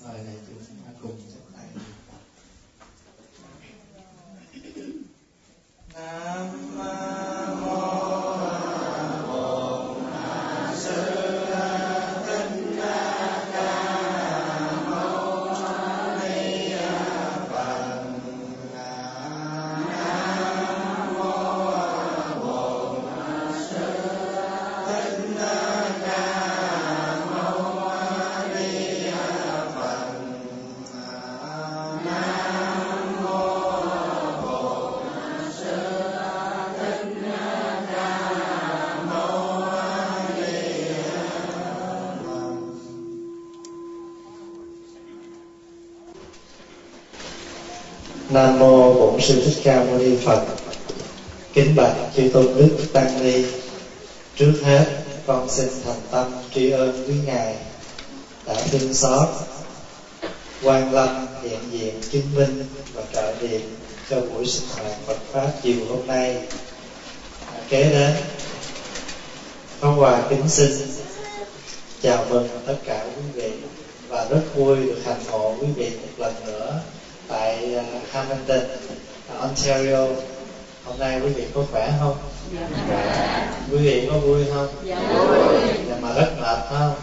Mời đại chúng cùng chắp tay. Nam mô Bổn Sư Thích Ca Mâu Ni Phật. Nam mô Bổn Sư Thích Ca Mâu Ni Phật. Nam mô Bổn Sư Thích Ca Mâu Ni Phật. Nam mô Bổn Sư Thích Ca Mâu Ni Phật. Kính bạch chư tôn đức tăng ni, trước hết con xin thành tâm tri ân quý ngài đã thương xót quan lâm hiện diện chứng minh và trợ điểm cho buổi sinh hoạt Phật pháp chiều hôm nay. Kế đến, Pháp Hòa kính xin chào mừng tất cả quý vị và rất vui được hành hộ quý vị một lần nữa tại Hamilton, Ontario. Hôm nay quý vị có khỏe không? Dạ. Quý vị có vui không? Dạ vui. Mà rất mệt không?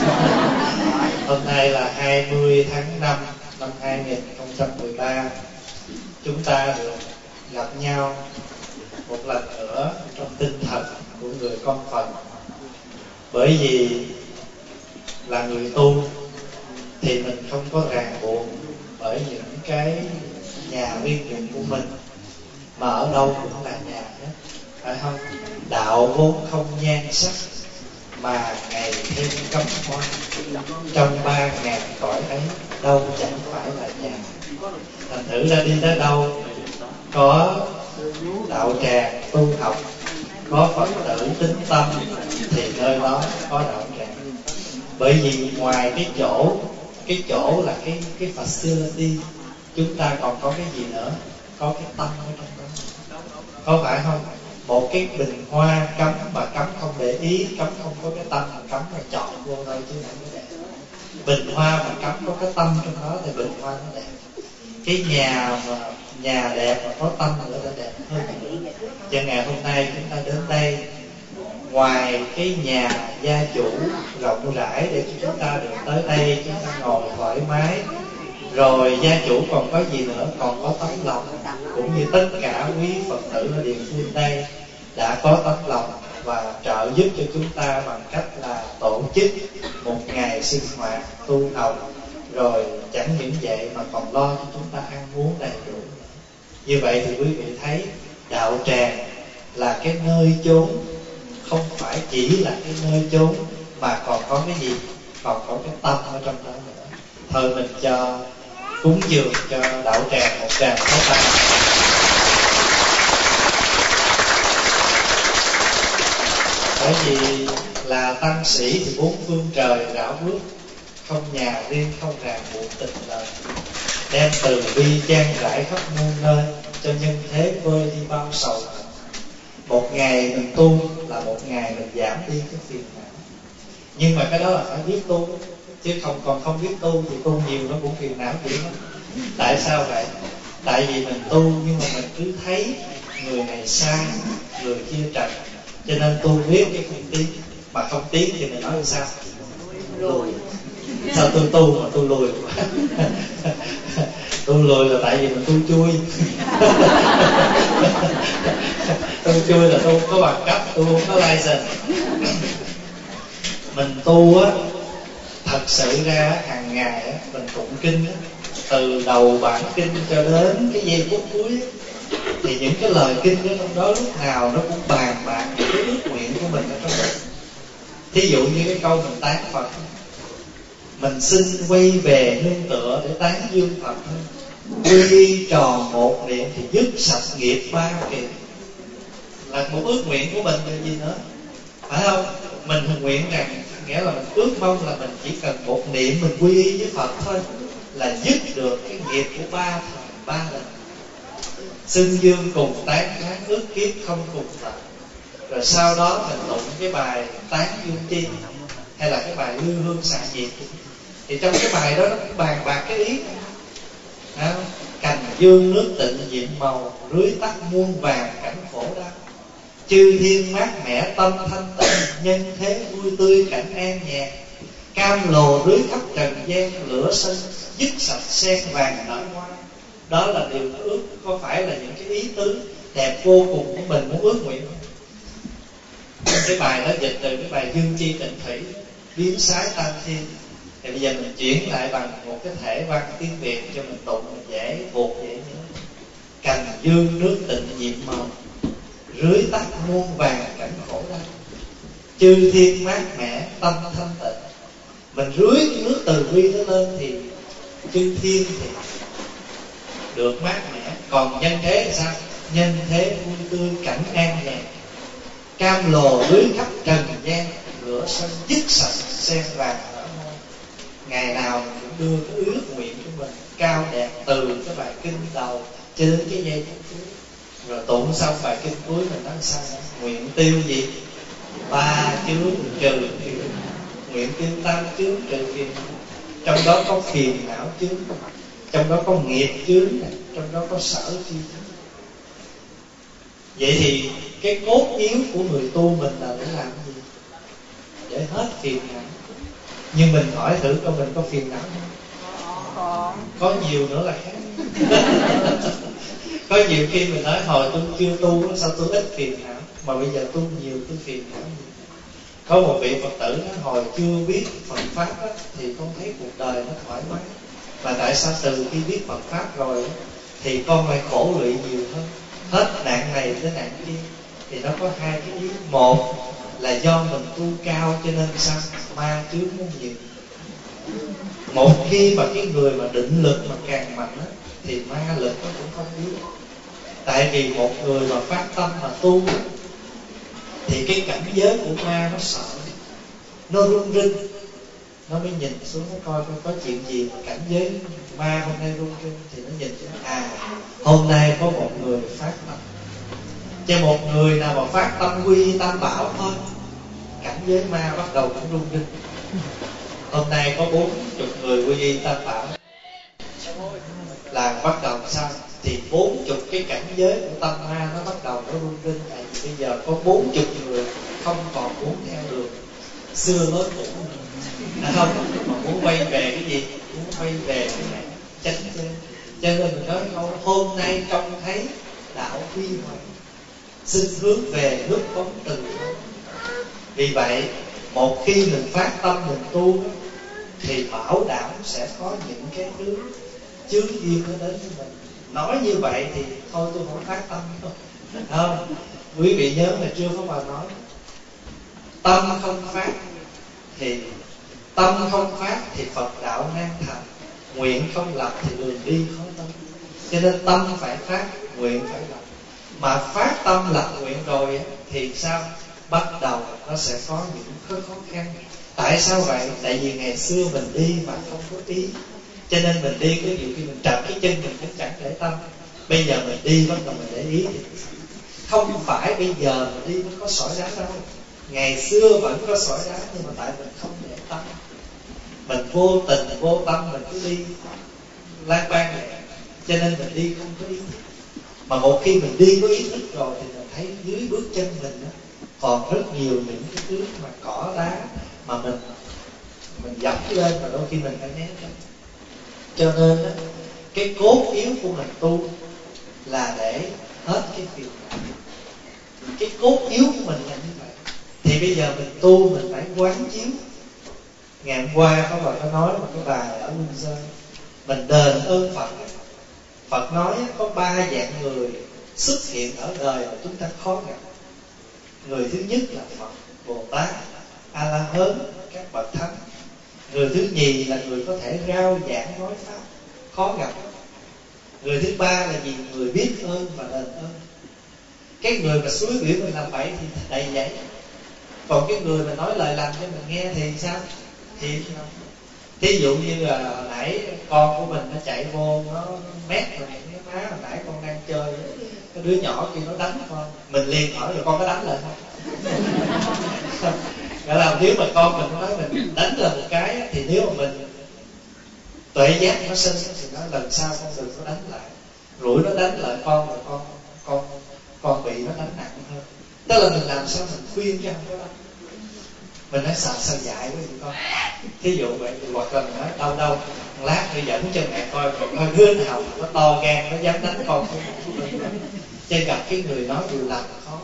Hôm nay là 20 tháng 5 năm 2013. Chúng ta được gặp nhau một lần nữa trong tinh thần của người con Phật. Bởi vì là người tu thì mình không có ràng buộc bởi những cái nhà viên dụng của mình, mà ở đâu cũng là nhà hết, phải không? Đạo vốn không nhan sắc, mà ngày thêm cấm hoa. Trong 3.000 cõi ấy, đâu chẳng phải là nhà. Thành thử ra đi tới đâu có đạo tràng tu học, có Phật tử tín tâm, thì nơi đó có đạo tràng. Bởi vì ngoài cái chỗ là cái facility, chúng ta còn có cái gì nữa? Có cái tâm ở trong đó, có phải không? Một cái bình hoa cắm mà cắm không để ý, cắm không có cái tâm, mà cắm mà chọn vô thôi chứ không có đẹp. Bình hoa mà cắm có cái tâm trong đó thì bình hoa nó đẹp. Cái nhà đẹp mà có tâm nữa nó đẹp hơn. Cho ngày hôm nay chúng ta đến đây, ngoài cái nhà gia chủ rộng rãi để cho chúng ta được tới đây, chúng ta ngồi thoải mái, rồi gia chủ còn có gì nữa? Còn có tấm lòng, cũng như tất cả quý Phật tử ở địa phương đây đã có tấm lòng và trợ giúp cho chúng ta bằng cách là tổ chức một ngày sinh hoạt tu học. Rồi chẳng những vậy mà còn lo cho chúng ta ăn uống đầy đủ. Như vậy thì quý vị thấy đạo tràng là cái nơi chốn, không phải chỉ là cái nơi chốn, mà còn có cái gì? Còn có cái tâm ở trong đó nữa. Thôi mình cho cúng dường cho đạo tràng một tràng pháo tay. Bởi vì là tăng sĩ thì bốn phương trời rảo bước, không nhà riêng không ràng buộc tình đời, đem từ bi chan rải khắp muôn nơi, cho nhân thế vơi đi bao sầu hận. Một ngày mình tu là một ngày mình giảm đi cái phiền não. Nhưng mà cái đó là phải biết tu, chứ không biết tu thì tu nhiều nó cũng phiền não vậy đó. Tại sao vậy? Tại vì mình tu nhưng mà mình cứ thấy người này sai, người kia trật, cho nên tu biết cái không tiến. Mà không tiến thì mình nói là sao? Lùi. Sao tôi tu mà tôi lùi quá? Tôi lùi là tại vì mình tu chui. Tu chui là tôi không có bằng cấp, tôi không có license. Mình tu á, thật sự ra hàng ngày á, mình tụng kinh á, từ đầu bản kinh cho đến cái giây phút cuối á, thì những cái lời kinh ở trong đó lúc nào nó cũng bàn bạc những cái ước nguyện của mình ở trong đó. Thí dụ như cái câu mình tán Phật, mình xin quay về nương tựa để tán dương Phật, quy tròn một niệm thì dứt sạch nghiệp ba kiền, là một ước nguyện của mình là gì nữa, phải không? Mình nguyện rằng, nghĩa là mình ước mong là mình chỉ cần một niệm mình quy y với Phật thôi là dứt được cái nghiệp của ba lần. Xưng dương cùng tán thán, ước kiếp không cùng Phật. Rồi sau đó mình tụng cái bài tán dương chi, hay là cái bài lư hương xạ diệt, Thì trong cái bài đó nó cũng bàn bạc cái ý đó. Cành dương nước tịnh nhiệm màu, rưới tắt muôn vàng cảnh khổ đau. Chư thiên mát mẻ tâm thanh tịnh, nhân thế vui tươi cảnh an nhàn. Cam lồ rưới khắp trần gian, lửa sinh dứt sạch sen vàng nở hoa. Đó là điều nó ước, có phải là những cái ý tứ đẹp vô cùng của mình muốn ước nguyện không? Cái bài đó dịch từ cái bài Dương Chi Tịnh Thủy, biến sái tam thiên. Thì bây giờ mình chuyển lại bằng một cái thể văn tiếng Việt cho mình tụng mình dễ thuộc dễ nhớ. Cành dương nước tịnh nhiệm màu, rưới tắt muôn vàng cảnh khổ đau. Chư thiên mát mẻ tâm thanh tịnh. Mình rưới cái nước từ bi nó lên thì chư thiên thì được mát mẻ. Còn nhân thế thì sao? Nhân thế vui tươi cảnh an nhàn. Cam lồ rưới khắp trần gian, lửa sân dứt sạch sen vàng nở hoa. Ngày nào mình cũng đưa cái ước nguyện của mình cao đẹp từ cái bài kinh đầu cho đến cái giây phút cuối. Rồi tụng xong bài kinh cuối mình nói sao nữa? Nguyện tiêu gì? 3 chướng trừ phiền. Nguyện tiêu tam chướng trừ phiền. Trong đó có phiền não chướng, trong đó có nghiệp chướng, trong đó có sở tri chướng. Vậy thì cái cốt yếu của người tu mình là để làm gì? Để hết phiền não. Nhưng mình hỏi thử coi mình có phiền não không? Có nhiều nữa là khác. Có nhiều khi mình nói hồi tôi chưa tu, sao tôi ít phiền não, mà bây giờ tu nhiều tôi phiền não nhiều. Có một vị Phật tử nói hồi chưa biết Phật Pháp đó, thì con thấy cuộc đời nó thoải mái. Và tại sao từ khi biết Phật Pháp rồi thì con lại khổ lụy nhiều hơn, hết nạn này tới nạn kia. Thì nó có hai cái ý. Một là do mình tu cao cho nên sao? Ma chướng nó nhiều. Một khi mà cái người mà định lực mà càng mạnh á, thì ma lực nó cũng không yếu. Tại vì một người mà phát tâm mà tu thì cái cảnh giới của ma nó sợ, nó run rinh, nó mới nhìn xuống nó coi có chuyện gì mà cảnh giới ma hôm nay run rinh. Thì nó nhìn xuống, hôm nay có một người phát tâm. Cho một người nào mà phát tâm quy y tam bảo thôi, cảnh giới ma bắt đầu cũng run rinh. Hôm nay có 40 người quy y tam bảo là bắt đầu sao? Thì 40 cái cảnh giới của tâm ma nó bắt đầu nó run rinh. Tại vì bây giờ có 40 người không còn muốn theo đường xưa lối cũ, không, mà muốn quay về cái gì? Muốn quay về cái này chánh chân. Cho nên mình nói câu hôm nay trông thấy đạo quy hoài, xin hướng về nước bóng từ. Vì vậy một khi mình phát tâm mình tu thì bảo đảm sẽ có những cái thứ chướng duyên nó đến với mình. Nói như vậy thì thôi tôi không phát tâm đâu. Không, quý vị nhớ là chưa có bà nói tâm không phát thì Phật đạo nan thành, nguyện không lập thì đường đi khó tâm. Cho nên tâm phải phát, nguyện phải lập. Mà phát tâm lập nguyện rồi thì sao? Bắt đầu nó sẽ có những khó khăn. Tại sao vậy? Tại vì ngày xưa mình đi mà không có ý, cho nên mình đi cái điều khi mình trật cái chân mình cũng chẳng để tâm. Bây giờ mình đi bắt đầu mình để ý thì không phải bây giờ mình đi mới có sỏi đá đâu. Ngày xưa vẫn có sỏi đá, nhưng mà tại mình không để tâm, mình vô tình vô tâm mình cứ đi lang bang này, cho nên mình đi không có ý thức. Mà một khi mình đi có ý thức rồi thì mình thấy dưới bước chân mình đó, còn rất nhiều những cái thứ mà cỏ đá mà mình dẫm lên mà đôi khi mình phải né tránh. Cho nên đó, cái cốt yếu của mình tu là để hết cái phiền não. Cái cốt yếu của mình là như vậy. Thì bây giờ mình tu mình phải quán chiếu. Ngày hôm qua có bà có nói một cái bài ở Windsor, mình đền ơn Phật. Phật nói có 3 dạng người xuất hiện ở đời mà chúng ta khó gặp. Người thứ nhất là Phật, Bồ Tát, A La Hớn, các bậc thánh. Người thứ nhì là người có thể rao giảng nói pháp, khó gặp. Người thứ ba là gì? Người biết ơn và đền ơn. Cái người mà xúi biểu mình làm bậy thì đầy vậy. Còn cái người mà nói lời lành cho mình nghe thì sao? Thì không. Thí dụ như là hồi nãy con của mình nó chạy vô, nó mét rồi cái má hồi nãy con đang chơi, cái đứa nhỏ kia nó đánh con, mình liền hỏi rồi con có đánh lại không? Gọi là nếu mà con mình nói mình đánh lên một cái thì nếu mà mình Tuệ giác nó sinh thì nói lần sau con đừng có đánh lại, rủi nó đánh lại con rồi con bị nó đánh nặng hơn. Tức là mình làm sao mình khuyên chứ không có đâu. Mình nói sao dạy với tụi con, thí dụ vậy, hoặc là mình nói đâu lát tôi dẫn cho mẹ coi đứa nào nó to gan nó dám đánh con của mình. Chứ gặp cái người nói điều lành khó.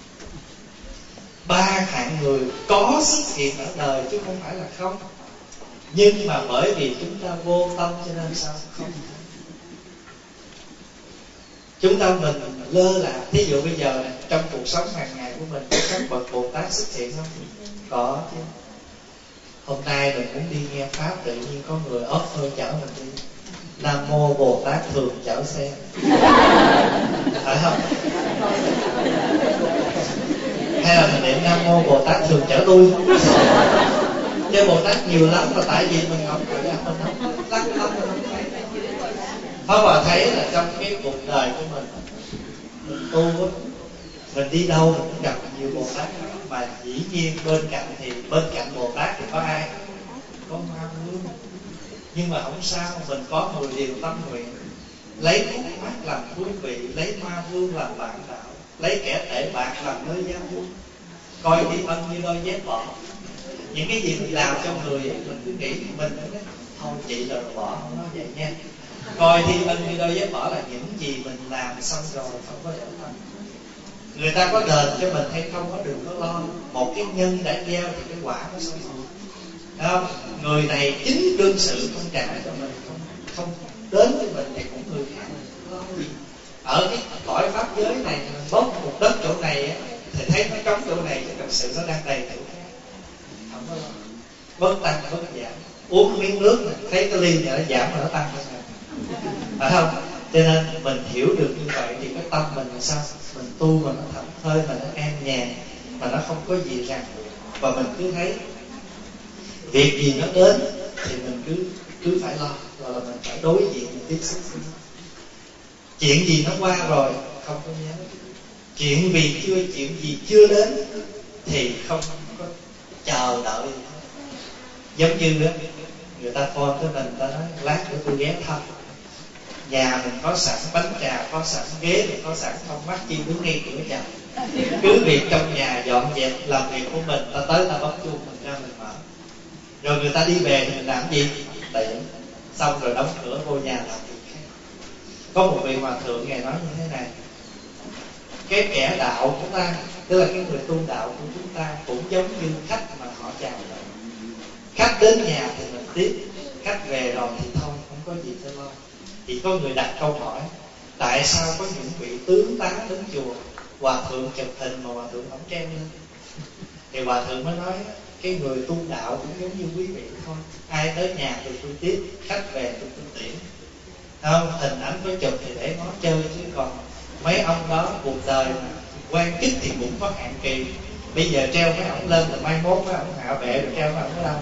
3 hạng người có xuất hiện ở đời chứ không phải là không. Nhưng mà bởi vì chúng ta vô tâm cho nên sao không. Chúng ta mình lơ là. Thí dụ bây giờ này, trong cuộc sống hàng ngày của mình có các bậc Bồ Tát xuất hiện không? Có chứ. Hôm nay mình muốn đi nghe Pháp, tự nhiên có người offer chở mình đi. Nam Mô Bồ Tát thường chở xe. Phải không? Hay là mình niệm Nam Mô Bồ Tát thường chở tôi. Chứ Bồ Tát nhiều lắm, mà tại vì mình không phải mình không lắc lắm, mình không thấy. Pháp Hòa thấy là trong cái cuộc đời của mình tu á, mình đi đâu mình cũng gặp nhiều Bồ Tát. Mà dĩ nhiên bên cạnh Bồ Tát thì có ai? Có Ma Vương. Nhưng mà không sao, mình có 10 điều tâm nguyện. Lấy khúc mắt làm thú vị, lấy Ma Vương làm bạn đạo, lấy kẻ tệ bạc làm nơi giao du, coi đi ân như đôi dép bỏ. Những cái gì mình làm cho người ấy, mình cứ nghĩ mình nói thôi chị là rồi bỏ, không nói vậy nha. Coi thi ân như đôi dép bỏ là những gì mình làm xong rồi không có để tâm. Người ta có đền cho mình hay không có đừng có lo. Một cái nhân đã gieo thì cái quả nó xong rồi. Không? Người này chính đương sự không trả cho mình, không đến với mình thì cũng người khác lo gì. Ở cái cõi pháp giới này mình bốc một đất chỗ này á, thì thấy nó trống chỗ này chứ thật sự nó đang đầy chỗ khác. Không có lo. Bớt tăng bớt giảm. Uống miếng nước này, thấy cái ly này nó giảm mà nó tăng cho mình. Phải không? Cho nên mình hiểu được như vậy thì cái tâm mình là sao? Mình tu mà nó thảnh thơi, mà nó an nhàn, mà nó không có gì ràng buộc. Và mình cứ thấy việc gì nó đến thì mình cứ phải lo, rồi là mình phải đối diện, mình tiếp xúc với nó. Chuyện gì nó qua rồi không có nhớ. Chuyện gì chưa đến thì không có chờ đợi. Giống như đó, người ta phone tới mình, ta nói lát nữa tôi ghé thăm. Nhà mình có sẵn bánh trà, có sẵn ghế, mình có sẵn không mắc chi đứng ngay cửa nhà. Cứ việc trong nhà dọn dẹp làm việc của mình, ta tới ta bấm chuông mình ra mình mở. Rồi người ta đi về thì mình làm gì? Tiện. Xong rồi đóng cửa vô nhà làm việc khác. Có một vị hòa thượng ngài nói như thế này: cái kẻ đạo của ta, tức là cái người tu đạo của chúng ta, cũng giống như khách mà họ chào đợi. Khách đến nhà thì mình tiếp, khách về rồi thì thôi, không có gì phải lo. Thì có người đặt câu hỏi: tại sao có những vị tướng tá đến chùa, hòa thượng chụp hình mà hòa thượng không treo lên? Thì hòa thượng mới nói: cái người tu đạo cũng giống như quý vị thôi. Ai tới nhà thì tôi tiếp, khách về thì tôi tiễn. Không, hình ảnh có chụp thì để nó chơi, chứ còn mấy ông đó cuộc đời mà quan chức thì cũng có hạn kỳ. Bây giờ treo mấy ông lên là mai mốt mấy ông hạ bệ rồi treo mấy ông ở đâu?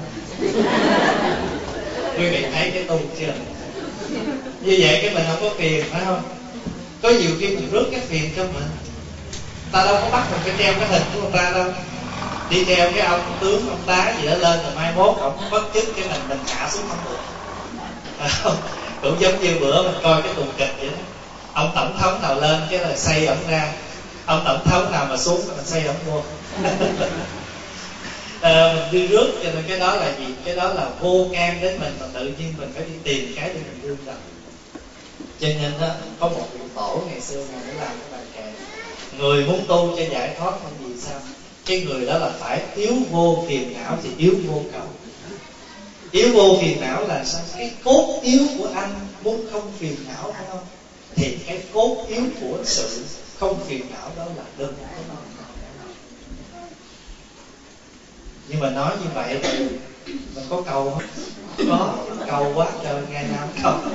Quý vị thấy cái tu chưa? Như vậy cái mình không có phiền, phải không? Có nhiều khi mình rước cái phiền cho mình. Ta đâu có bắt mình phải treo cái hình của người ta đâu. Đi treo cái ông tướng, ông tá gì đó lên rồi mai mốt ông bất chức cái mình hạ xuống không được. Không? Cũng giống như bữa mình coi cái tuần kịch vậy đó. Ông tổng thống nào lên cái là xây ổng ra, ông tổng thống nào mà xuống mình xây ổng vô. Mình đi rước, cho nên cái đó là gì? Cái đó là vô can đến mình, mà tự nhiên mình phải đi tìm cái để mình đương đầu. Cho nên đó, có một vị tổ ngày xưa ngài mới làm cái bài kệ: người muốn tu cho giải thoát không gì sao? Cái người đó là phải yếu vô phiền não thì yếu vô cầu. Yếu vô phiền não là sao? Cái cốt yếu của anh muốn không phiền não, phải không? Thì cái cốt yếu của sự không phiền não đó là đừng có lo. Nhưng mà nói như vậy thì mình có cầu không? Có, cầu quá trời, ngày nào cũng cầu.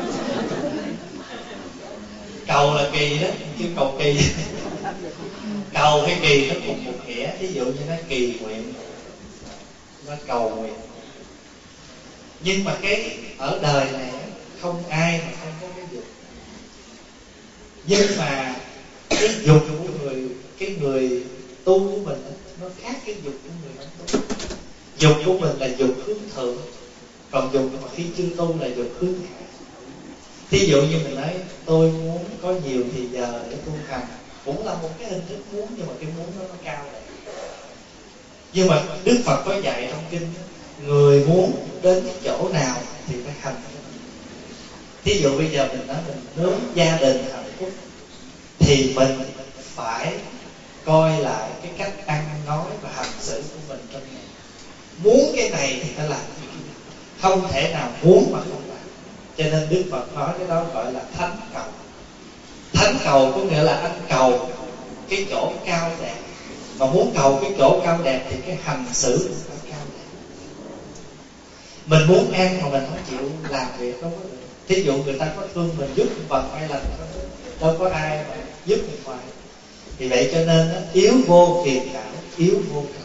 Cầu là kỳ đó, chứ cầu kỳ. Cầu hay kỳ nó cùng một nghĩa. Ví dụ như nó kỳ nguyện, nó cầu nguyện. Nhưng mà cái ở đời này không ai mà không có cái dục. Nhưng mà cái dục của cái người tu của mình nó khác cái dục của người không tu. Dục của mình là dục hướng thượng, Còn dục mà khi chưa tu là dục hướng hạ. Thí dụ như mình nói tôi muốn có nhiều thì giờ để tu hành, cũng là một cái hình thức muốn, nhưng mà cái muốn đó nó cao đẹp. Nhưng mà Đức Phật có dạy trong kinh, người muốn đến cái chỗ nào thì phải hành. Thí dụ bây giờ mình nói mình muốn gia đình hạnh phúc, thì mình phải coi lại cái cách ăn nói và hành xử của mình trong ngày. Muốn cái này thì phải làm cái kia, không thể nào muốn mà không làm. Cho nên Đức Phật nói cái đó gọi là thánh cầu. Thánh cầu có nghĩa là anh cầu cái chỗ cao đẹp. Mà muốn cầu cái chỗ cao đẹp thì cái hành xử cũng phải cao đẹp. Mình muốn ăn mà mình không chịu làm việc đâu có được. Thí dụ người ta có thương mình giúp một vật hay là đâu có ai mà giúp mình ngoài. Vì vậy cho nên yếu vô phiền não, yếu vô cầu.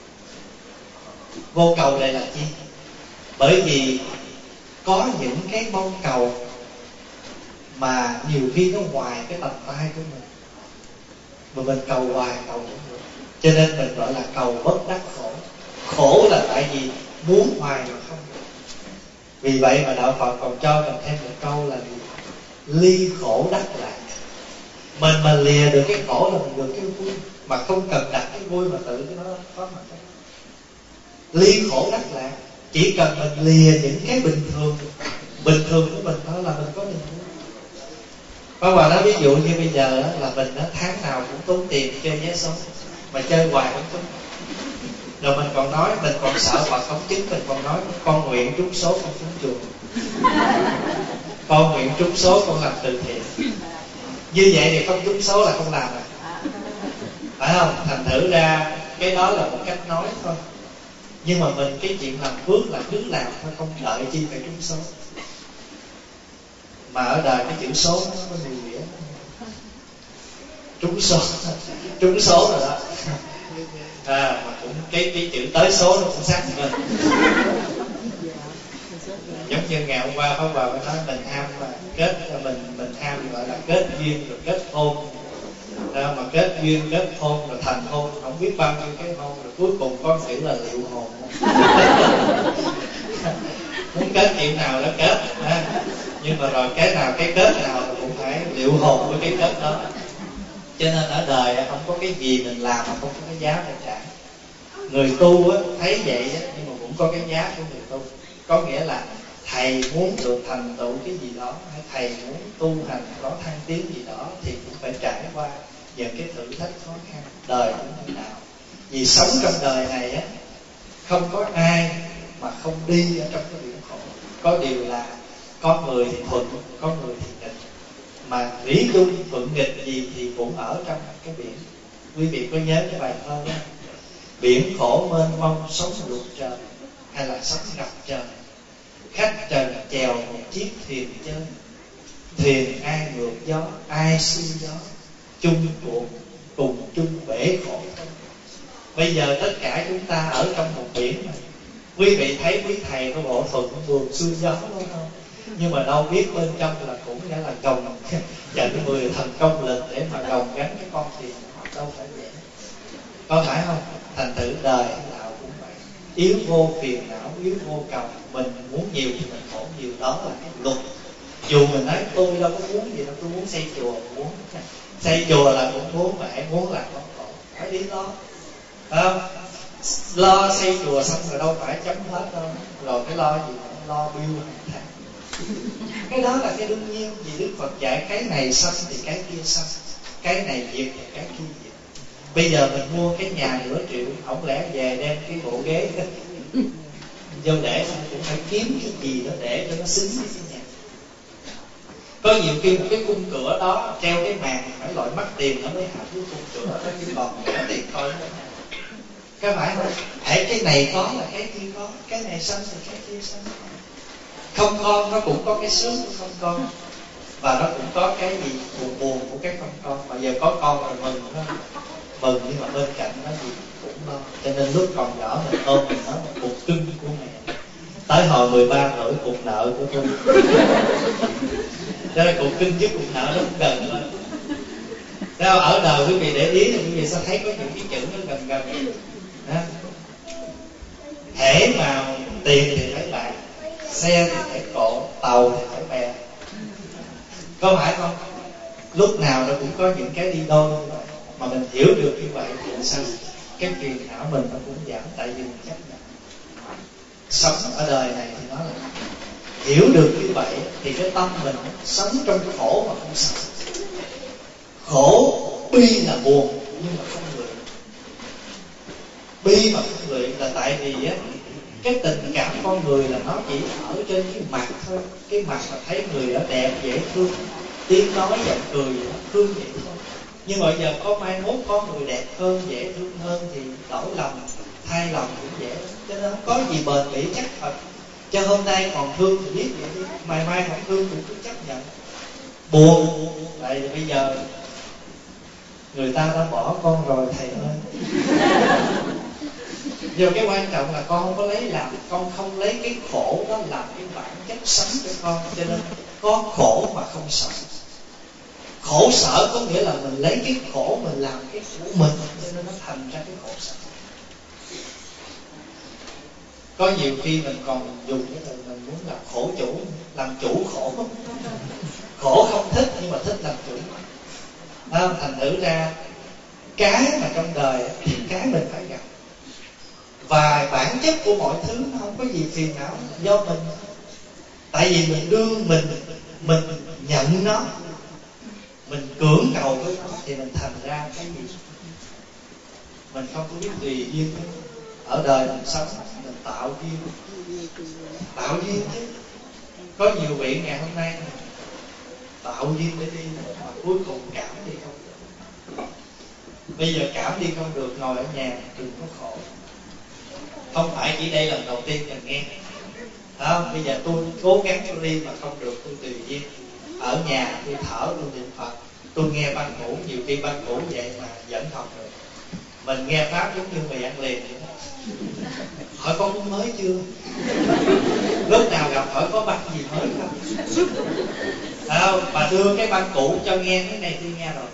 Vô cầu đây là chi? Bởi vì có những cái mong cầu mà nhiều khi nó ngoài cái tầm tay của mình, mà mình cầu hoài cầu không được. Cho nên mình gọi là cầu bất đắc khổ. Khổ là tại vì muốn hoài mà không được. Vì vậy mà đạo Phật còn cho mình thêm một câu là gì? Ly khổ đắc lạc. Mình mà lìa được cái khổ là mình được cái vui, mà không cần đặt cái vui mà tự cái nó có mặt. Ly khổ đắc lạc, chỉ cần mình lìa những cái bình thường của mình thôi là mình có niềm vui. Có bà nói ví dụ như bây giờ là mình tháng nào cũng tốn tiền chơi vé số, mà chơi hoài không trúng. Rồi mình còn nói, mình còn sợ Phật không chứng, mình còn nói con nguyện trúng số con xuống chùa, con nguyện trúng số con làm từ thiện. Như vậy thì không trúng số là không làm rồi, phải không? Thành thử ra cái đó là một cách nói thôi. Nhưng mà mình cái chuyện làm phước là cứ làm thôi, không đợi chi phải trúng số. Mà ở đời cái chữ số nó có nhiều nghĩa. Trúng số rồi đó. Mà cũng cái chữ tới số nó cũng sắc hơn. Giống như ngày hôm qua Pháp Hòa mới nói mình ham mà kết, mình ham gọi là kết duyên rồi kết hôn. Mà kết duyên kết hôn rồi thành hôn, không biết bao nhiêu cái hôn, rồi cuối cùng con chữ là liệu hồn. Muốn kết chuyện nào đó kết, nhưng mà rồi cái nào cái kết nào cũng phải liệu hồn với cái kết đó. Cho nên ở đời không có cái gì mình làm mà không có cái giá phải trả. Người tu thấy vậy nhưng mà cũng có cái giá của người tu. Có nghĩa là thầy muốn được thành tựu cái gì đó, hay thầy muốn tu hành có thăng tiến gì đó, thì cũng phải trải qua những cái thử thách khó khăn. Đời cũng như nào. Vì sống trong đời này không có ai mà không đi ở trong cái biển khổ. Có điều là có người thì thuận, có người thì nghịch. Mà lý dung thuận nghịch gì thì cũng ở trong cái biển. Quý vị có nhớ cái bài thơ đó? Biển khổ mênh mông sóng lụt trời, hay là sóng ngập trời. Khách trần chèo một chiếc thuyền chơi, thuyền ai ngược gió, ai xuôi gió, chung cuộc cùng chung bể khổ. Bây giờ tất cả chúng ta ở trong một biển này. Quý vị thấy quý thầy có bộ thuận buồm xuôi gió đúng không? Nhưng mà đâu biết bên trong là cũng nghĩa là gồng trận 10 thần công lực để mà gồng gánh cái con thuyền, đâu phải vậy. Có phải không? Thành thử đời nào cũng vậy. Yếu vô phiền não, yếu vô cầu. Mình muốn nhiều thì mình khổ nhiều, đó là cái luật. Dù mình nói tôi đâu có muốn gì đâu, tôi muốn xây chùa, muốn xây chùa là cũng muốn, mà hãy muốn là con khổ, phải đi lo. Phải không? Lo xây chùa xong rồi đâu phải chấm hết đâu. Rồi cái lo gì nữa? Lo bill hàng tháng. Cái đó là cái đương nhiên. Vì Đức Phật dạy cái này xong thì cái kia xong, cái này diệt thì cái kia diệt. Bây giờ mình mua cái nhà nửa triệu, không lẽ về đem cái bộ ghế vô để cũng phải kiếm cái gì đó để cho nó xứng với cái nhà. Có nhiều khi một cái khung cửa đó treo cái màn phải loại mắc tiền nó mới hạ cái khung cửa đó, chứ còn có tiền thôi. Các bạn không? Hãy cái này có là cái kia có, cái này xong thì cái kia xong. Không con nó cũng có cái sướng của không con, và nó cũng có cái gì buồn buồn của cái không con. Mà giờ có con rồi mừng đó, mừng, nhưng mà bên cạnh nó gì cũng lo. Cho nên lúc còn nhỏ mình ôm mình nói một cục cưng của mẹ, tới hồi 13 tuổi cục nợ của tôi. Cho nên cục cưng với cục nợ nó cũng gần lên. Đó, ở đời quý vị để ý là quý vị sẽ thấy có những cái chữ nó gần gần đó. Hễ mà tiền thì phải bạc, xe thì phải cộ, tàu thì phải bè, có phải không? Lúc nào nó cũng có những cái đi đôi như vậy. Mà mình hiểu được như vậy thì sao cái phiền não mình nó cũng giảm, tại vì mình chấp nhận. Sống ở đời này thì nó là hiểu được như vậy thì cái tâm mình sống trong khổ mà không sợ. Khổ bi là buồn nhưng mà không luyện. Bi mà không luyện là tại vì á, cái tình cảm con người là nó chỉ ở trên cái mặt thôi. Cái mặt mà thấy người đó đẹp dễ thương, tiếng nói giọng cười nó thương vậy thôi. Nhưng mà bây giờ có mai mốt có người đẹp hơn, dễ thương hơn thì đổi lòng, thay lòng cũng dễ. Cho nên không có gì bền bỉ chắc thật. Cho hôm nay còn thương thì biết vậy đi, mai mai không thương cũng cứ chấp nhận. Buồn tại vì bây giờ người ta đã bỏ con rồi thầy ơi. Nhưng cái quan trọng là con không có lấy làm, con không lấy cái khổ đó làm cái bản chất sống cho con. Cho nên có khổ mà không sợ. Khổ sở có nghĩa là mình lấy cái khổ mình làm cái của mình, cho nên nó thành ra cái khổ sở. Có nhiều khi mình còn dùng cái từ mình muốn làm khổ chủ, làm chủ khổ. Khổ không thích nhưng mà thích làm chủ. Thành thử ra cái mà trong đời thì cái mình phải gặp. Và bản chất của mọi thứ nó không có gì phiền não, do mình. Tại vì mình đương mình nhận nó, mình cưỡng cầu với nó thì mình thành ra cái gì mình không có biết tùy duyên. Ở đời mình sống mình tạo duyên chứ. Có nhiều vị ngày hôm nay tạo duyên để đi mà cuối cùng cảm đi không được. Bây giờ cảm đi không được, ngồi ở nhà đừng có khổ. Không phải chỉ đây lần đầu tiên mình nghe. Bây giờ tôi cố gắng tôi đi mà không được, tôi tùy duyên. Ở nhà tôi thở, tôi niệm Phật, tôi nghe băng ngủ, nhiều khi băng ngủ vậy mà vẫn không được. Mình nghe pháp giống như mì ăn liền vậy đó. Hỏi con uống mới chưa? Lúc nào gặp hỏi có băng gì mới không? Mà đưa cái băng cũ cho nghe, cái này tôi nghe rồi.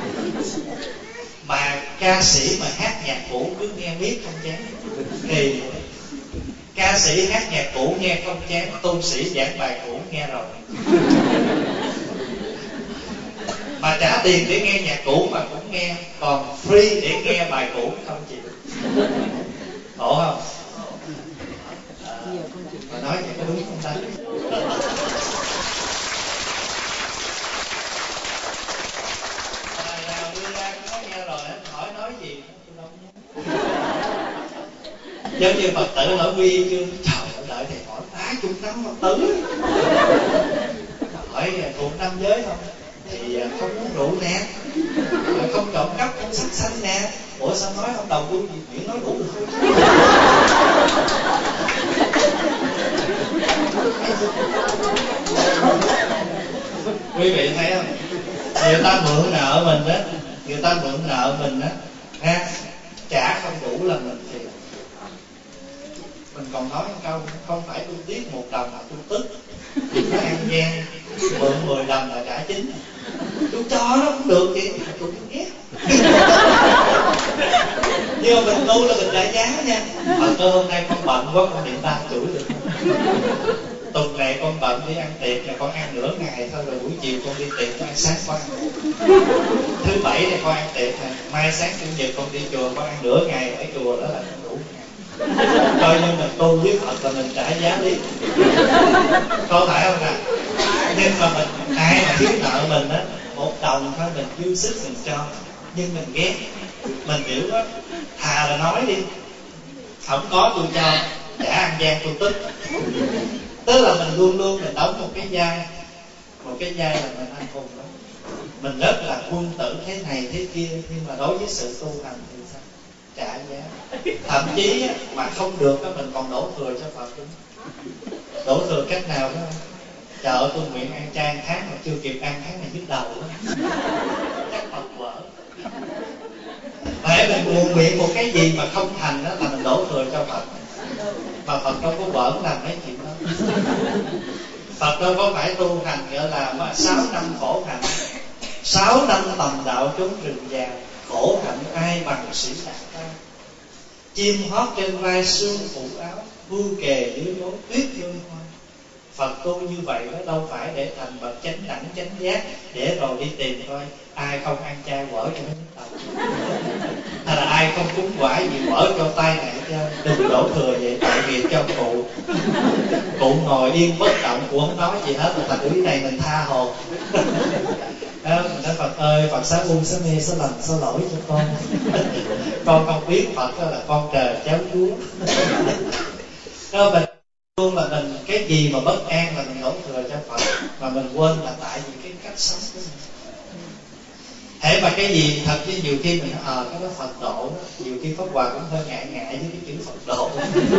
Mà ca sĩ mà hát nhạc cũ cứ nghe biết không chán. Thì ca sĩ hát nhạc cũ nghe không chán, tu sĩ giảng bài cũ nghe rồi. Mà trả tiền để nghe nhạc cũ mà cũng nghe, còn free để nghe bài cũ không chịu. Khổ không? Mà nói vậy có đúng không ta? Bài nào đưa ra có nghe rồi, hỏi nói gì tôi đâu nhớ. Giống như Phật tử hỏi quy y chưa? Trời ơi, đợi thầy hỏi 30 năm Phật tử. Hỏi thuộc 5 giới không? Thì không uống rượu nè, không trộm cắp, không sát sanh nè. Ủa sao nói không đầu tôi gì chuyện nói đủ rồi thôi. Quý vị thấy không? Người ta mượn nợ mình đó, người ta mượn nợ mình đó, trả không đủ là mình thì mình còn nói một câu, không phải tôi tiếc 1 đồng mà tôi tức. Nó ăn gian, mượn 10 đồng là trả 9. Tôi cho nó cũng được vậy, tôi cũng ghét. Nhưng mà mình tu là mình trả giá nha. Cơ hôm nay con bận quá, con điện 3 chuỗi được. Tuần này con bận đi ăn tiệc là con ăn nửa ngày thôi, rồi buổi chiều con đi tiệc con ăn sáng con ăn. Thứ Bảy này con ăn tiệc này, mai sáng Chủ nhật con đi chùa con ăn nửa ngày, ở chùa đó là không đủ ngày. Coi như mình tu với Phật là mình trả giá lý. Có phải không nào? Nhưng mà mình ai mà thiếu nợ mình á, 1 đồng thôi mình dư sức mình cho. Nhưng mình ghét, mình hiểu đó, thà là nói đi, không có tôi cho, trả ăn gian tôi tức. Tức là mình luôn luôn mình đóng một cái vai là mình anh hùng đó. Mình rất là quân tử thế này thế kia, nhưng mà đối với sự tu hành thì sao? Trả giá. Thậm chí mà không được mình còn đổ thừa cho Phật đúng. Đổ thừa cách nào đó? Trời ơi, tôi nguyện ăn chay 1 tháng mà chưa kịp ăn, tháng này nhức đầu đó. Chắc Phật vỡ. Mà mình buồn miệng một cái gì mà không thành đó là mình đổ thừa cho Phật. Mà Phật đâu có vỡ làm mấy chuyện đó. Phật đâu có phải tu hành gọi là 6 năm khổ hạnh, 6 năm tầm đạo trốn rừng già, khổ hạnh ai bằng sĩ đạt ta. Chim hót trên vai sương phủ áo, hưu kề dưới gối tuyết rơi hoa. Phật tu như vậy nó đâu phải để thành bậc chánh đẳng chánh giác, để rồi đi tìm coi ai không ăn chay quở cho nó nhức đầu, hay là ai không cúng quả gì quở cho tai nạn, cho đừng đổ thừa vậy, tại việc cho cụ ngồi yên bất động, cụ không nói gì hết, thành cái này mình tha hồ. Mình nói Phật ơi, Phật xá u xá mê xá lầm xá lỗi cho con không biết Phật đó là con trời cháu Chúa. Đó, mình luôn là mình cái gì mà bất an là mình đổ thừa cho Phật, mà mình quên là tại vì cái cách sống của mình. Hễ mà cái gì thật chứ nhiều khi mình nói cái đó Phật độ đó, nhiều khi Pháp Hòa cũng hơi ngại với cái chữ Phật độ.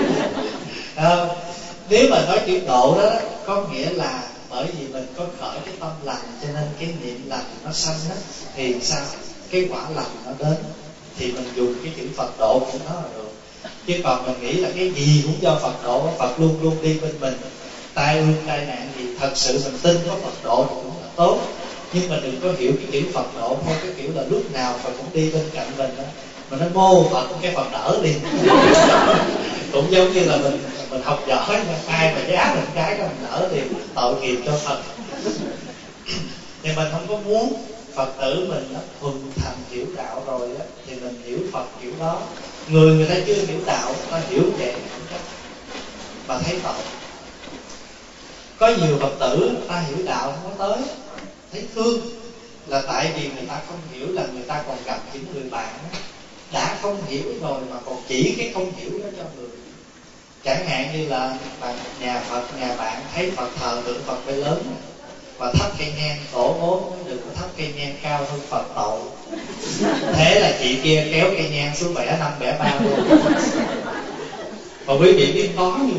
Nếu mà nói chữ độ đó có nghĩa là bởi vì mình có khởi cái tâm lành, cho nên cái niệm lành nó sanh đó, thì sao cái quả lành nó đến, thì mình dùng cái chữ Phật độ của nó là được. Chứ còn mình nghĩ là cái gì cũng do Phật độ, Phật luôn luôn đi bên mình, tai ương tai nạn thì thật sự mình tin có Phật độ thì cũng là tốt. Nhưng mà đừng có hiểu cái kiểu Phật độ theo cái kiểu là lúc nào Phật cũng đi bên cạnh mình đó. Mà nó mô Phật cái Phật đỡ đi. Cũng giống như là mình học giỏi, ai mà giá mình cái đó mình đỡ thì tội nghiệp cho Phật. Thì mình không có muốn Phật tử mình đó, thuần thành hiểu đạo rồi đó, thì mình hiểu Phật kiểu đó. Người ta chưa hiểu đạo, ta hiểu vậy mà thấy tội. Có nhiều Phật tử ta hiểu đạo không có tới, thấy thương, là tại vì người ta không hiểu, là người ta còn gặp những người bạn đã không hiểu rồi mà còn chỉ cái không hiểu đó cho người. Chẳng hạn như là nhà Phật, nhà bạn thấy Phật thờ tượng Phật phải lớn và thắp cây nhang, tổ bố đừng có thắp cây nhang cao hơn Phật tội. Thế là chị kia kéo cây nhang xuống bẻ 5 bẻ 3 luôn. Và quý vị biết có như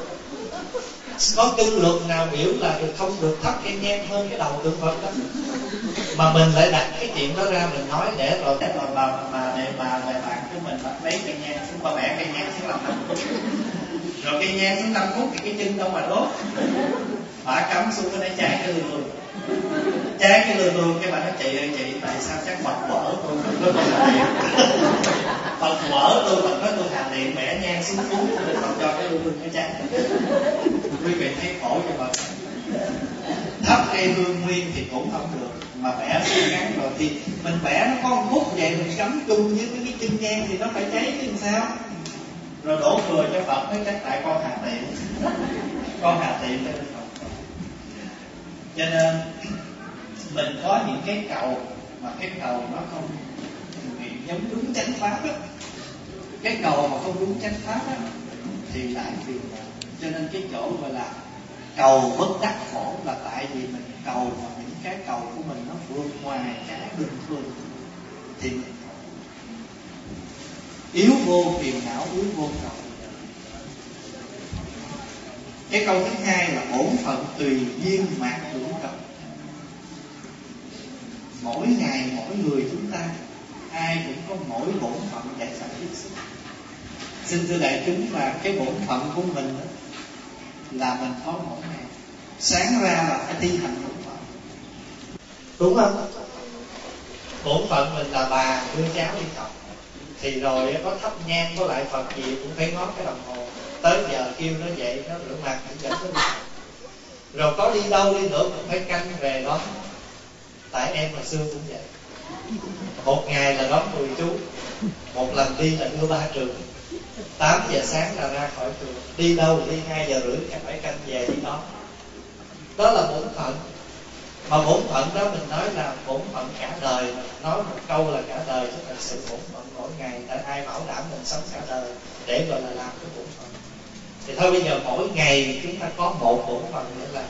có kinh luật nào biểu là không được thắp cây nhang hơn cái đầu tượng Phật đó, mà mình lại đặt cái chuyện đó ra mình nói để rồi mà để bà bạn của mình lấy cây nhang xuống, bà bẻ cây nhang xuống làm 5 phút, rồi cây nhang xuống 5 phút thì cái chân đâu mà đốt, bà cắm xuống cái cháy cái lương, cháy cái lương cái bà nói chị ơi chị, tại sao chắc Phật quở tôi không có tôi hà điện, Phật quở tôi Phật nói tôi hà điện bẻ nhang xuống phút tôi Phật cho cái lương cái cháy. Quý vị thấy khổ cho Phật. Thắp cây hương nguyên thì cũng không được, mà bẻ xuống ngắn rồi thì mình bẻ nó có một phút vậy, mình cắm chung với cái chân nhang thì nó phải cháy chứ làm sao. Rồi đổ thừa cho Phật nói chắc tại con hà tiện, con hà tiện cho nên Phật. Cho nên mình có những cái cầu mà cái cầu nó không giống đúng chánh pháp á, cái cầu mà không đúng chánh pháp á thì lại phiền não. Cho nên cái chỗ gọi là cầu bất đắc khổ là tại vì mình cầu mà những cái cầu của mình nó vượt ngoài cái bình thường thì mình yếu vô phiền não, yếu vô cầu. Cái câu thứ hai là bổn phận tùy duyên mạt hưởng cầu. Mỗi ngày mỗi người chúng ta ai cũng có mỗi bổn phận dạy phải tiếp xúc. Xin thưa đại chúng là cái bổn phận của mình đó, là mình có mỗi ngày sáng ra là phải thi hành bổn phận, đúng không? Bổn phận mình là bà đưa cháu đi học, thì rồi có thắp nhang có lại Phật gì cũng phải ngó cái đồng hồ, tới giờ kêu nó dậy nó rửa mặt cũng dẫn nó đi học. Rồi có đi đâu đi nữa cũng phải canh về đó. Tại em hồi xưa cũng vậy, một ngày là đón 10 chú, một lần đi là đưa 3 trường, 8 giờ sáng là ra khỏi trường, đi đâu đi 2 giờ rưỡi phải canh về đi đó. Đó là bổn phận. Mà bổn phận đó mình nói là bổn phận cả đời, nói một câu là cả đời chứ thật sự bổn phận mỗi ngày, tại ai bảo đảm mình sống cả đời để gọi là làm cái bổn phận. Thì thôi bây giờ mỗi ngày chúng ta có một bổn phận nữa là,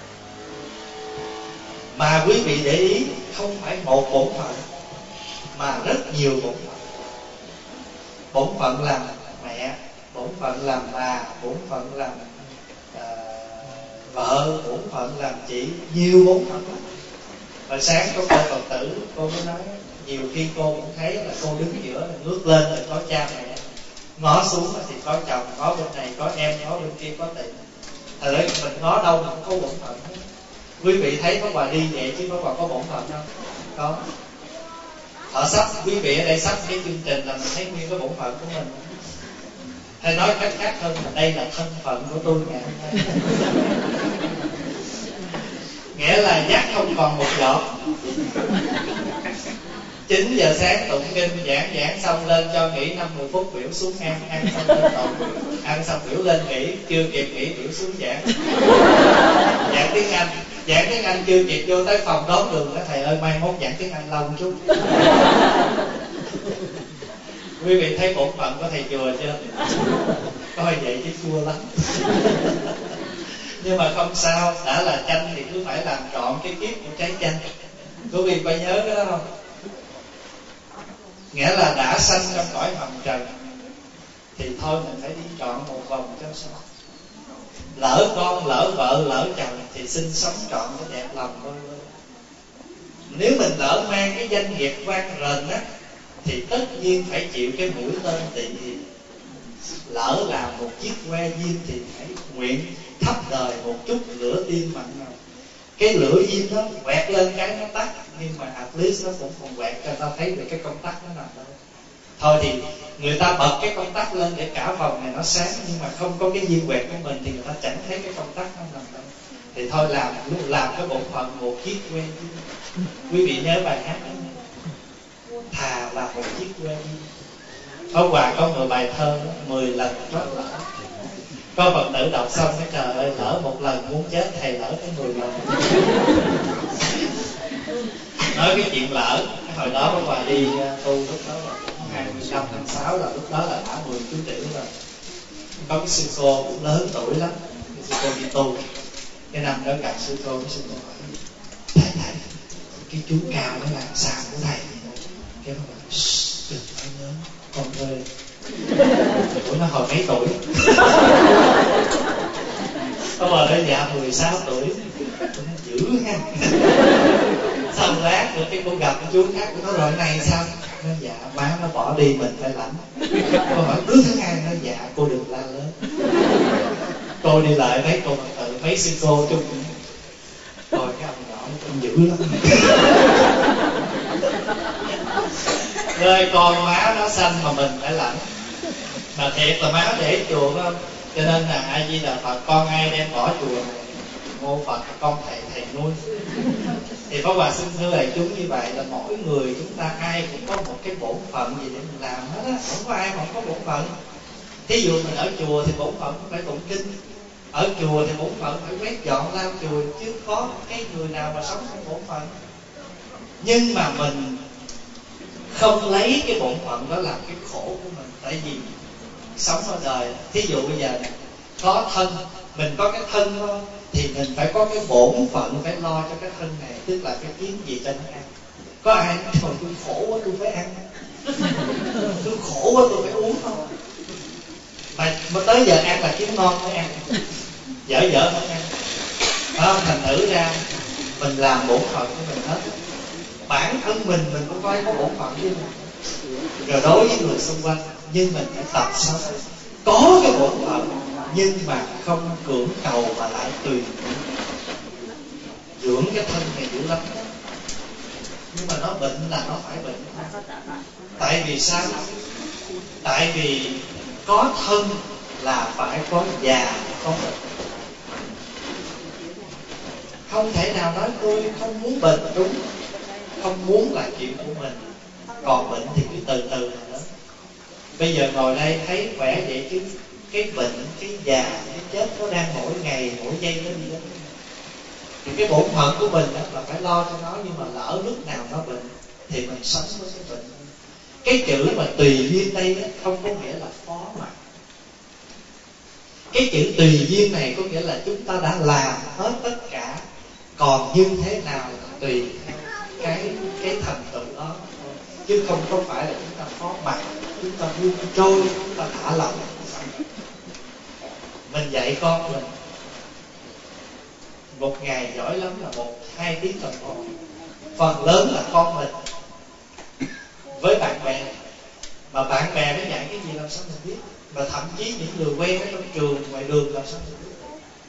mà quý vị để ý không phải một bổn phận mà rất nhiều bổn phận. Bổn phận làm mẹ, bổn phận làm bà, bổn phận làm vợ, bổn phận làm chị, nhiều bổn phận lắm. Hồi sáng có cô Phật tử, cô mới nói nhiều khi cô cũng thấy là cô đứng giữa, ngước lên là có cha mẹ, ngó xuống thì có chồng, ngó bên này có em, ngó bên kia có tiền. Thật ra mình ngó đâu mà không có bổn phận. Quý vị thấy có quà đi vậy chứ có quà có bổn phận không? Có. Họ sắp, quý vị ở đây sắp cái chương trình là mình thấy nguyên cái bổn phận của mình. Hay nói cách khác hơn là đây là thân phận của tôi ngày hôm nay. nghĩa là nhắc không còn một giọt. 9 giờ sáng tụng kinh, giảng xong lên cho nghỉ 50 phút, biểu xuống ăn xong lên tụng, ăn xong biểu lên nghỉ, chưa kịp nghỉ biểu xuống giảng tiếng Anh chưa kịp vô tới phòng đón đường đó, thầy ơi mai mốt giảng tiếng Anh lâu một chút. Quý vị thấy bổn phận của thầy chùa chưa? Coi vậy chứ chua lắm. Nhưng mà không sao, đã là chanh thì cứ phải làm trọn cái kiếp của trái chanh. Quý vị phải nhớ cái đó không? Nghĩa là đã sanh trong cõi hồng trần thì thôi mình phải đi trọn một vòng cho xong. Lỡ con, lỡ vợ, lỡ chồng thì xin sống trọn cái đẹp lòng thôi. Nếu mình lỡ mang cái danh nghiệp quan rền á thì tất nhiên phải chịu cái mũi tên tị hiềm. Lỡ làm một chiếc que diêm thì phải nguyện thắp đời một chút lửa tiên mặn nào. Cái lửa diêm đó quẹt lên cái nó tắt, nhưng mà at least nó cũng còn quẹt cho ta thấy được cái công tắc nó nằm đâu. Thôi thì người ta bật cái công tắc lên để cả vòng này nó sáng, nhưng mà không có cái diêm quẹt của mình thì người ta chẳng thấy cái công tắc nó nằm đâu. Thì thôi làm cái bổn phận một chiếc que diêm. Quý vị nhớ bài hát đó, thà là một chiếc que diêm. Pháp Hòa có 10 bài thơ đó, 10 lần trót lỡ. Có Phật tử đọc xong cái trời ơi, lỡ một lần muốn chết, thầy lỡ tới 10 lần. Nói cái chuyện lỡ, cái hồi đó Pháp Hòa đi tu lúc đó là 25 tháng 6 là lúc đó là đã 10 chú tiểu rồi. Có cái sư cô cũng lớn tuổi lắm, cái sư cô đi tu. Cái năm đó gặp sư cô, cái sư cô hỏi thầy cái chú cao nó làm sao của thầy? Cái nó bảo đừng có nhớ con ơi. Ủa nó hồi mấy tuổi? Có bà đó dạ 16 tuổi. Nó dữ ha. Xong lát nữa cái cô gặp chú khác của nó rồi này sao? Nó dạ má nó bỏ đi mình phải lãnh. Cô hỏi đứa thứ hai, nó dạ cô đừng la lớn. Cô đi lại mấy cô Phật tử, mấy sư cô chung rồi cái ông nhỏ nó cũng dữ lắm. Rồi con má nó sanh mà mình phải lãnh. Mà thiệt là má để chùa phải không? Cho nên là A Di Đà Phật, con ai đem bỏ chùa này mô Phật con thầy nuôi. Thì Pháp Hòa xin thưa đại chúng như vậy là mỗi người chúng ta ai cũng có một cái bổn phận gì để mình làm hết á, không có ai không có bổn phận. Thí dụ mình ở chùa thì bổn phận phải tụng kinh, ở chùa thì bổn phận phải quét dọn lau chùi, chứ có cái người nào mà sống không bổn phận. Nhưng mà mình không lấy cái bổn phận đó làm cái khổ của mình. Tại vì sống ở đời, thí dụ bây giờ này, có thân, mình có cái thân thôi, thì mình phải có cái bổn phận phải lo cho cái thân này, tức là phải kiếm gì cho nó ăn. Có ai nói thôi tôi khổ quá tôi phải ăn, tôi khổ quá tôi phải uống không? Mà tới giờ ăn là kiếm ngon mới ăn, dở mới ăn. Không, thành thử ra mình làm bổn phận của mình hết. Bản thân mình cũng coi có bổn phận chứ. Rồi đối với người xung quanh, nhưng mình phải tập sao có cái bổn phận nhưng mà không cưỡng cầu mà lại tùy. Dưỡng cái thân này dữ lắm đó. Nhưng mà nó bệnh là nó phải bệnh. Tại vì sao? Tại vì có thân là phải có già, có bệnh. Không thể nào nói tôi không muốn bệnh, đúng. Không muốn là chuyện của mình. Còn bệnh thì cứ từ từ mà đó. Bây giờ ngồi đây thấy khỏe vậy chứ cái bệnh, cái già, cái chết nó đang mỗi ngày, mỗi giây nó đi đến. Thì cái bổn phận của mình là phải lo cho nó. Nhưng mà lỡ lúc nào nó bệnh thì mình sống với cái bệnh. Cái chữ mà tùy duyên đây không có nghĩa là phó mặc. Cái chữ tùy duyên này có nghĩa là chúng ta đã làm hết tất cả, còn như thế nào là tùy cái thành tựu đó, chứ không có phải là chúng ta phó mặc, chúng ta buông trôi, chúng ta thả lỏng. Mình dạy con mình một ngày giỏi lắm là 1-2 tiếng đồng hồ. Phần lớn là con mình với bạn bè. Mà bạn bè nó dạy cái gì làm sao mình biết. Mà thậm chí những người quen ở trong trường, ngoài đường làm sao mình biết.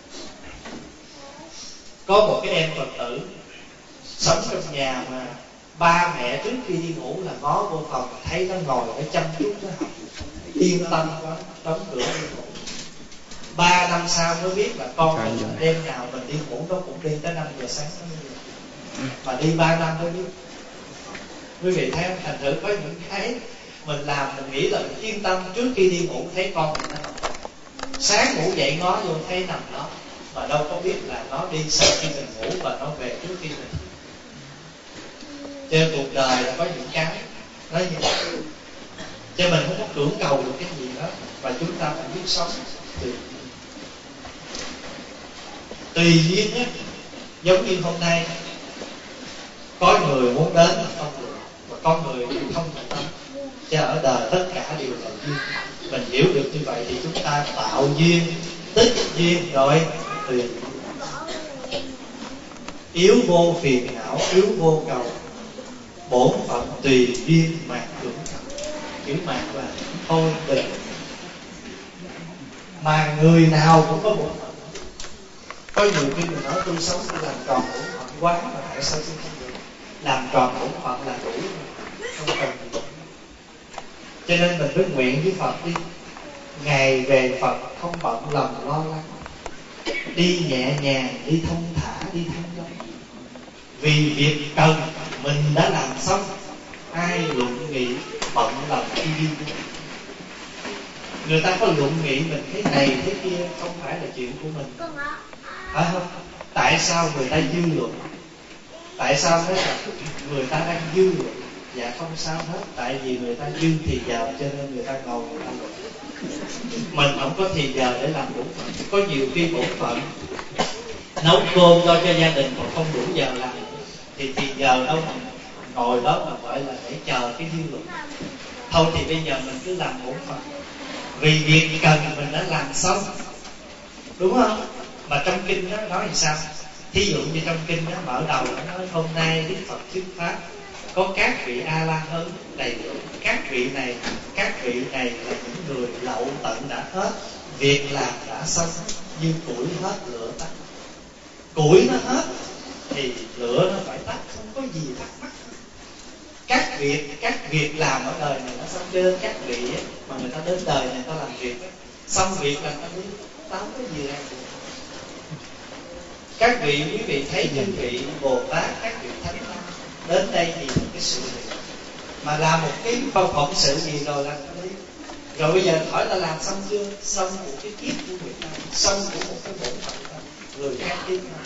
Có một cái em Phật tử sống trong nhà mà ba mẹ trước khi đi ngủ là ngó vô phòng, thấy nó ngồi để chăm chút nó học, yên tâm quá, đóng cửa đi ngủ. 3 năm sau mới biết là con mình đêm nào mình đi ngủ nó cũng đi tới 5 giờ sáng nó mới về. Mà đi 3 năm mới biết. Quý vị thấy không? Thành thử có những cái mình làm mình nghĩ là mình yên tâm, trước khi đi ngủ thấy con mình nó nằm, sáng ngủ dậy ngó vô thấy nằm đó, mà đâu có biết là nó đi sau khi mình ngủ và nó về trước khi mình. Trên cuộc đời là có những cái nó như vậy, cho mình không có cưỡng cầu được cái gì đó, và chúng ta phải biết sống tùy duyên á. Giống như hôm nay có người muốn đến mà không được, và có người không thành tâm. Chứ ở đời tất cả đều là duyên. Mình hiểu được như vậy thì chúng ta tạo duyên, tích duyên rồi tùy. Yếu vô phiền não, yếu vô cầu, bổn phận tùy duyên mạt hưởng cầu. Chữ mạt là thôi đừng. Mà người nào cũng có bổn phận. Có nhiều khi mình nói tôi sống tôi làm tròn bổn phận quá, mà tại sao tôi không được? Làm tròn bổn phận là đủ, không cần gì. Cho nên mình cứ nguyện với Phật đi, ngày về Phật không bận lòng lo lắng, đi nhẹ nhàng, đi thông thả, đi thông dong. Vì việc cần mình đã làm xong, ai luận nghị bận lòng đi đi. Người ta có luận nghị mình thế này thế kia, không phải là chuyện của mình, phải không? Tại sao người ta dư luận? Tại sao thế là người ta đang dư luận? Dạ không sao hết, tại vì người ta dư thì giờ cho nên người ta ngồi người ta luận. Mình không có thì giờ để làm bổn phận. Có nhiều khi bổn phận nấu cơm cho gia đình mà không đủ giờ làm, thì giờ đâu mà ngồi đó mà gọi là để chờ cái dư luận. Thôi thì bây giờ mình cứ làm bổn phận, vì việc cần mình đã làm xong, đúng không? Mà trong kinh đó nói làm sao? Thí dụ như trong kinh đó mở đầu nó nói hôm nay Đức Phật thuyết pháp, có các vị A La Hán đầy đủ. Các vị này là những người lậu tận đã hết, việc làm đã xong, như củi hết lửa tắt. Củi nó hết thì lửa nó phải tắt, không có gì thắc mắc. Các việc làm ở đời này nó xong, cho nên các vị ấy, mà người ta đến đời này ta làm việc ấy, xong việc là ta đi, ta không có gì làm được. Các vị, quý vị thấy chư vị Bồ Tát, các vị Thánh Tăng đến đây vì một cái sự việc, mà làm một cái phận sự gì rồi là ta đi. Rồi bây giờ hỏi ta làm xong chưa? Xong của cái kiếp của người ta, xong của một cái bổn phận ta, người khác kiếp ta.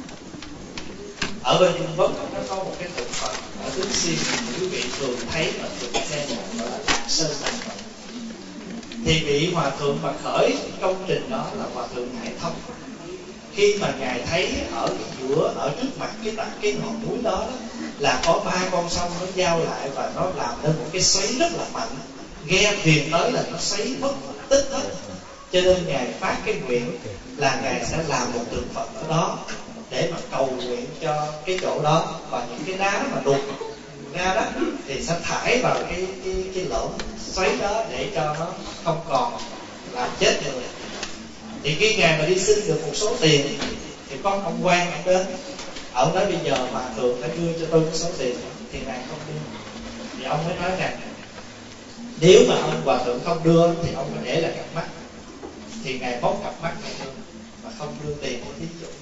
Ở bên Trung Quốc nó có một cái tượng Phật ở Tứ Xuyên, quý vị thường thấy và thường xem đó là Lạc Sơn Đại Phật. Thì vị hòa thượng mà khởi công trình đó là hòa thượng Hải Thông. Khi mà ngài thấy ở trước mặt cái ngọn núi đó là có 3 con sông nó giao lại, và nó làm nên một cái xoáy rất là mạnh, ghe thuyền tới là nó xoáy mất tích hết. Cho nên ngài phát cái nguyện là ngài sẽ làm một tượng Phật ở đó để mà cầu nguyện cho cái chỗ đó, và những cái đá mà đục ra đó thì sẽ thải vào cái lỗ xoáy đó để cho nó không còn làm chết người. Thì khi ngài mà đi xin được một số tiền thì có ông quan ông đến, ông nói bây giờ hòa thượng phải đưa cho tôi cái số tiền, thì ngài không đưa. Thì ông mới nói rằng nếu mà ông hòa thượng không đưa thì ông phải để lại cặp mắt. Thì ngài bóc cặp mắt này luôn mà không đưa tiền của thí chủ.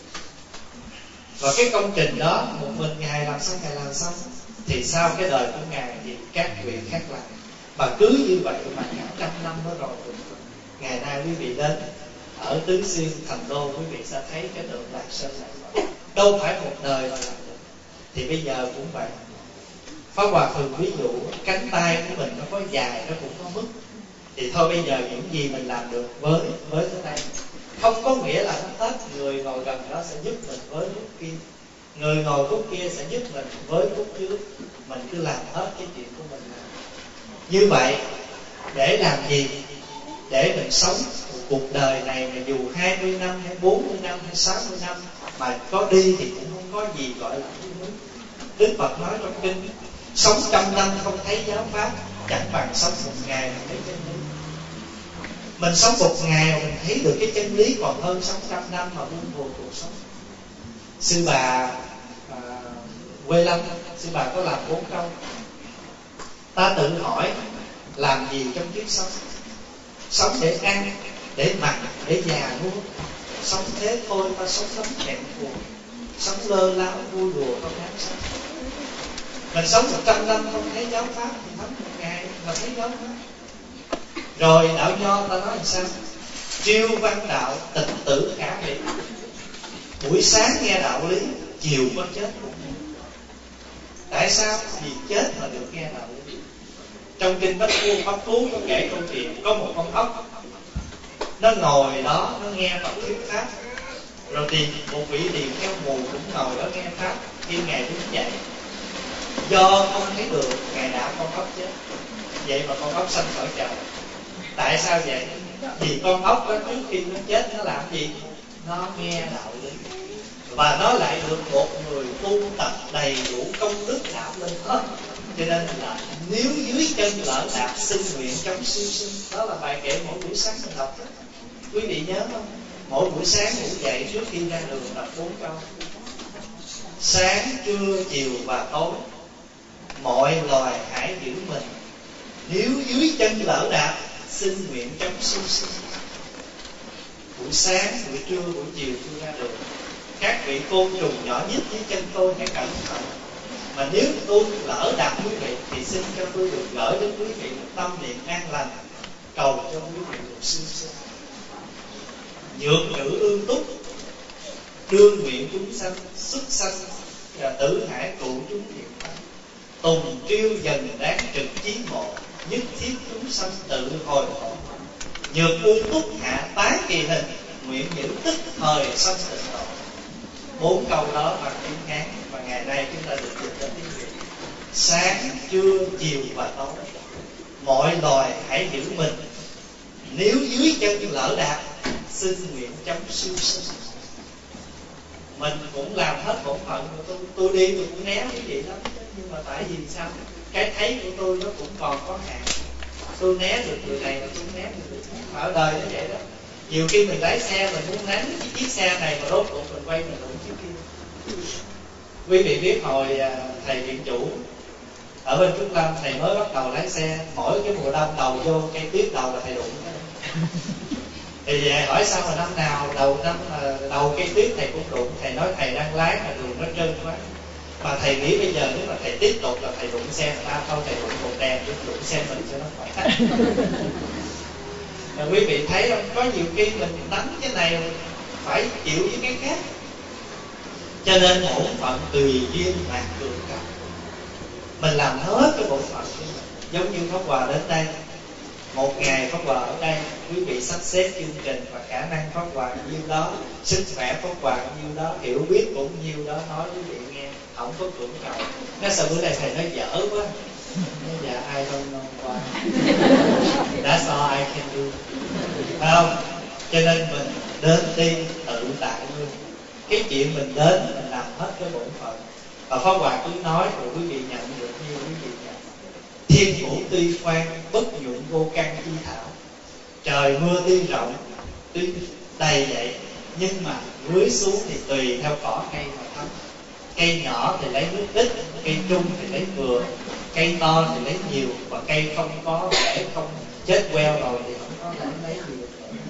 Và cái công trình đó một mình ngài làm xong, thì sau cái đời của ngài thì các vị khác làm. Mà cứ như vậy mà cả trăm năm đó rồi, ngày nay quý vị đến ở Tứ Xuyên Thành Đô, quý vị sẽ thấy cái tượng Lạc Sơn này. Đâu phải một đời mà làm được. Thì bây giờ cũng vậy. Pháp Hòa thường ví dụ cánh tay của mình nó có dài, nó cũng có mức. Thì thôi bây giờ những gì mình làm được với tới đây, không có nghĩa là nó hết. Người ngồi gần đó sẽ giúp mình với phút kia, người ngồi phút kia sẽ giúp mình với phút trước. Mình cứ làm hết cái chuyện của mình. Như vậy để làm gì? Để mình sống một cuộc đời này mà dù 20 năm hay 40 năm hay 60 năm mà có đi thì cũng không có gì gọi là vui mừng. Đức Phật nói trong kinh, sống 100 năm không thấy giáo pháp, chẳng bằng sống một ngày mà thấy chân lý. Mình sống một ngày mà mình thấy được cái chân lý còn hơn sống 100 năm mà buông buồn cuộc sống. Sư bà Quê Lâm, sư bà có làm 4 câu. Ta tự hỏi làm gì trong kiếp sống? Sống để ăn, để mặc, để già nuốt. Sống thế thôi, ta sống lắm thẹn thùng. sống lơ láo vui đùa không đáng sống. Mình sống 100 năm không thấy giáo pháp thì thấm một ngày là thấy giáo pháp. Rồi đạo nho ta nói làm sao? Triêu văn đạo, tịch tử khả bị. Buổi sáng nghe đạo lý, chiều có chết. Tại sao? Vì chết mà được nghe đạo lý. Trong kinh Bách Phu Pháp Cú có kể câu chuyện có một con ốc, nó ngồi đó nó nghe Phật thuyết pháp, rồi một vị tỳ kheo mù cũng ngồi đó nghe pháp. Khi ngài đứng dậy, do không thấy đường, ngài đạp con ốc chết. Vậy mà con ốc sanh khỏi trời. Tại sao vậy? Vì con ốc đó trước khi nó chết nó làm gì? Nó nghe đạo lý, và nó lại được một người tu tập đầy đủ công đức đạo lên hết. Cho nên là nếu dưới chân lỡ đạp xin nguyện trong siêu sinh. Đó là bài kệ mỗi buổi sáng mình đọc đó. Quý vị nhớ không? Mỗi buổi sáng ngủ dậy trước khi ra đường đọc 4 câu: sáng, trưa, chiều và tối, mọi loài hãy giữ mình, nếu dưới chân lỡ đạp xin nguyện trong siêu sinh. Buổi sáng, buổi trưa, buổi chiều tôi ra đường, các vị côn trùng nhỏ nhất dưới chân tôi hãy cẩn thận. Mà nếu tôi lỡ đạp quý vị thì xin cho tôi được gửi đến quý vị một tâm niệm an lành, cầu cho quý vị được siêu sinh. Nhược nữ ương túc, đương nguyện chúng sanh, xuất sanh và tử hải cụ chúng thiện tâm. Tùng triêu dần đáng trực chí ngộ, nhất thiết chúng sanh tự hồi hộ. Nhược ương túc hạ tái kỳ hình, nguyện giữ tức thời sanh tịnh độ. 4 câu đó bằng tiếng Hán và ngày nay chúng ta được dịch ra tiếng Việt. Sáng, trưa, chiều và tối, mọi loài hãy giữ mình, nếu dưới chân lỡ đạp xin nguyện chấm siêu sinh. Mình cũng làm hết bổn phận của tôi đi tôi cũng né cái gì lắm, nhưng mà tại vì sao? Cái thấy của tôi nó cũng còn có hạn. Tôi né được người này là tôi né được người khác. Ở đời nó vậy đó. Nhiều khi mình lái xe mình muốn nánh chiếc xe này mà rốt cuộc mình quay mình đụng chiếc kia. Quý vị biết hồi thầy viện chủ ở bên Trúc Lâm, thầy mới bắt đầu lái xe, mỗi cái mùa đông đầu vô cây tuyết đầu là thầy đụng cái đó. Thì về hỏi sao mà năm nào đầu cây tuyết thầy cũng đụng. Thầy nói thầy đang lái mà đường nó trơn quá. Mà thầy nghĩ bây giờ nếu mà thầy tiếp tục là thầy đụng xe người ta, không thầy đụng một đèn chứ đụng xe mình cho nó khỏi. Quý vị thấy không? Có nhiều khi mình đánh cái này phải chịu với cái khác. Cho nên bổn phận tùy duyên mạt cường cầu. Mình làm hết cái bổn phận của mình. Giống như Pháp Hòa đến đây, một ngày Pháp Hòa ở đây, quý vị sắp xếp chương trình và khả năng Pháp Hòa nhiêu đó, sức khỏe Pháp Hòa nhiêu đó, hiểu biết cũng nhiêu đó, nói quý vị nghe, không có cưỡng cầu. Nói sao bữa nay thầy nói dở quá. Nói dạ I don't know why. That's all I can do. Phải không? Cho nên mình đến đi tự tại luôn. Cái chuyện mình đến mình làm hết cái bổn phận. Và Pháp Hòa cứ nói rồi quý vị nhận được nhiêu quý vị nhận. Thiên vũ tuy khoan, bất nhuận vô căn chi thảo. Trời mưa tuy rộng, tuy đầy vậy, nhưng mà rưới xuống thì tùy theo cỏ cây mà thấm. Cây nhỏ thì lấy nước ít, cây trung thì lấy vừa, cây to thì lấy nhiều, và cây không có rễ, không chết queo rồi thì không có thể lấy nhiều.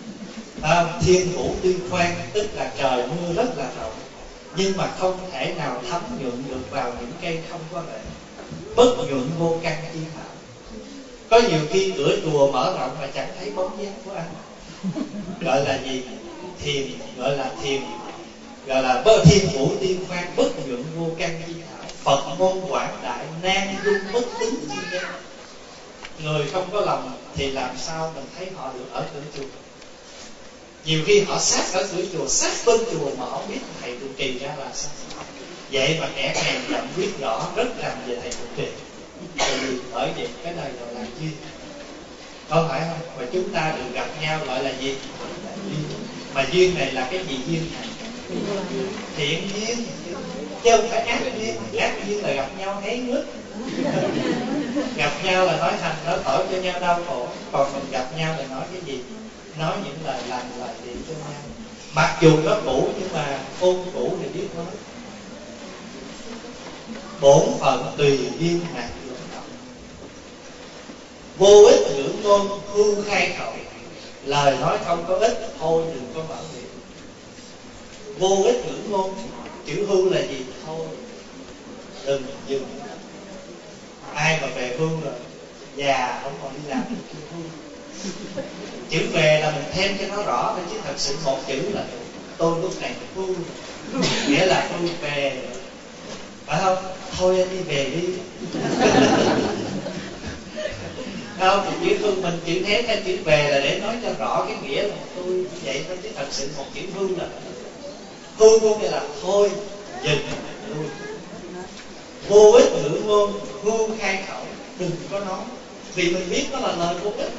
Thiên vũ tuy khoan, tức là trời mưa rất là rộng, nhưng mà không thể nào thấm nhuận được vào những cây không có rễ. Bất nhuận vô căn chi thảo. Có nhiều khi cửa chùa mở rộng mà chẳng thấy bóng dáng của anh. Gọi là gì? Thiềm, gọi là thiềm. Gọi là thiên vũ tiên khoan, bất nhuận vô căn chi thảo. Phật môn quảng đại, nan dung bất tính chi nhân. Người không có lòng thì làm sao mình thấy họ được ở cửa chùa. Nhiều khi họ sát ở cửa chùa, sát bên chùa mà họ biết thầy trụ trì ra là sao. Vậy mà kẻ hèn dậm biết rõ rất làm về thầy trụ trì. Bởi vì cái này gọi là duyên, không phải không? Và chúng ta được gặp nhau gọi là gì? Là duyên. Mà duyên này là cái gì duyên này? Thiện duyên, chứ không phải ác duyên. Ác duyên là gặp nhau thấy nước. Gặp nhau là nói hành, nói tội cho nhau đau khổ. Còn mình gặp nhau là nói cái gì? Nói những lời lành, lời thiện cho nhau. Mặc dù nó cũ nhưng mà ôn cũ thì biết nói. Bổn phận tùy duyên hạt lượng động. Vô ích ngữ ngôn hư khai khẩu. Lời nói không có ích thôi đừng có mở miệng. Vô ích ngữ ngôn, Chữ hưu là gì? Thôi đừng dừng. Ai mà về hưu rồi già không còn đi làm được chữ hưu. Chữ về là mình thêm cho nó rõ thôi, chứ thật sự một chữ là tôi lúc này hưu, nghĩa là tôi về, phải không? Thôi anh đi về đi. Không, thì chữ hưu mình chữ thêm hay chữ về là để nói cho rõ cái nghĩa là tôi vậy thôi, chứ thật sự một chữ hưu là hưu có nghĩa là thôi dừng lui. Vô ích ngữ ngôn, hưu khai khẩu, đừng có nói, vì mình biết nó là lời vô ích.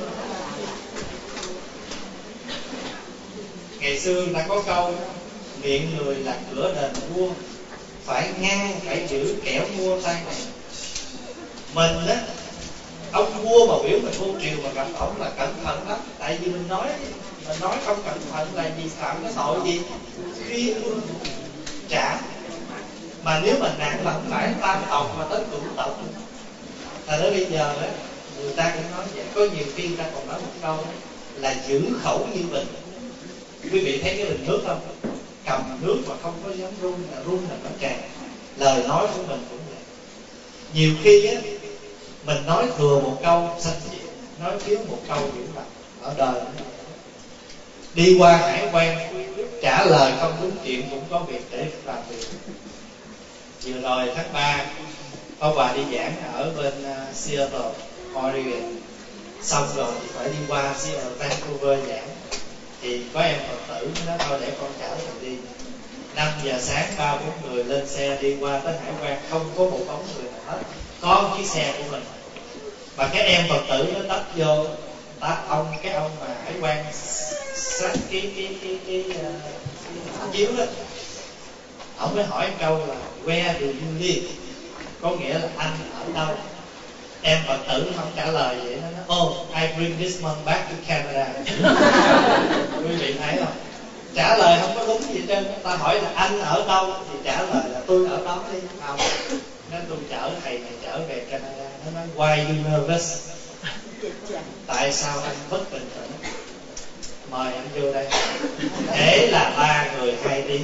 Ngày xưa người ta có câu miệng người là cửa đền vua, phải ngăn phải giữ kẻo mua tay này. Mình á, ông vua mà biểu mình vô triều mà gặp ổng là cẩn thận lắm, tại vì mình nói không cẩn thận là gì, phạm cái tội gì khi trả. Mà nếu mà nặng là không phải tam tộc mà tới cửu tộc. Tại đó bây giờ á, người ta cũng nói vậy. Có nhiều khi ta còn nói một câu là giữ khẩu như bình. Quý vị thấy cái bình nước không? Cầm nước mà không có dám run là nó tràn. Lời nói của mình cũng vậy. Nhiều khi á, mình nói thừa một câu sanh diệu, nói thiếu một câu giữ lặng. Ở đời đi qua hải quan trả lời không đúng chuyện cũng có việc để làm việc. Vừa rồi tháng 3 Pháp Hòa đi giảng ở bên Seattle, Oregon. Xong rồi thì phải đi qua Vancouver giảng. Thì có em Phật tử nó nói thôi để con chở thầy đi. 5 giờ sáng 3-4 người lên xe đi qua tới hải quan, không có một bóng người nào hết, có một chiếc xe của mình. Mà cái em Phật tử nó tấp vô, cái ông mà hải quan sát cái chiếu đó, ông mới hỏi câu là where do you live, có nghĩa là anh ở đâu. Em Phật tử nó không trả lời vậy, nó nói I bring this month back to Canada. Quý vị thấy không? Trả lời không có đúng gì hết trơn. Ta hỏi là anh ở đâu thì trả lời là tôi ở đó đi. Không, nên tôi chở thầy này trở về Canada. Nó nói why you nervous? Tại sao anh bất bình tĩnh? Mời anh vô đây. Thế là 3 người 2 tiếng.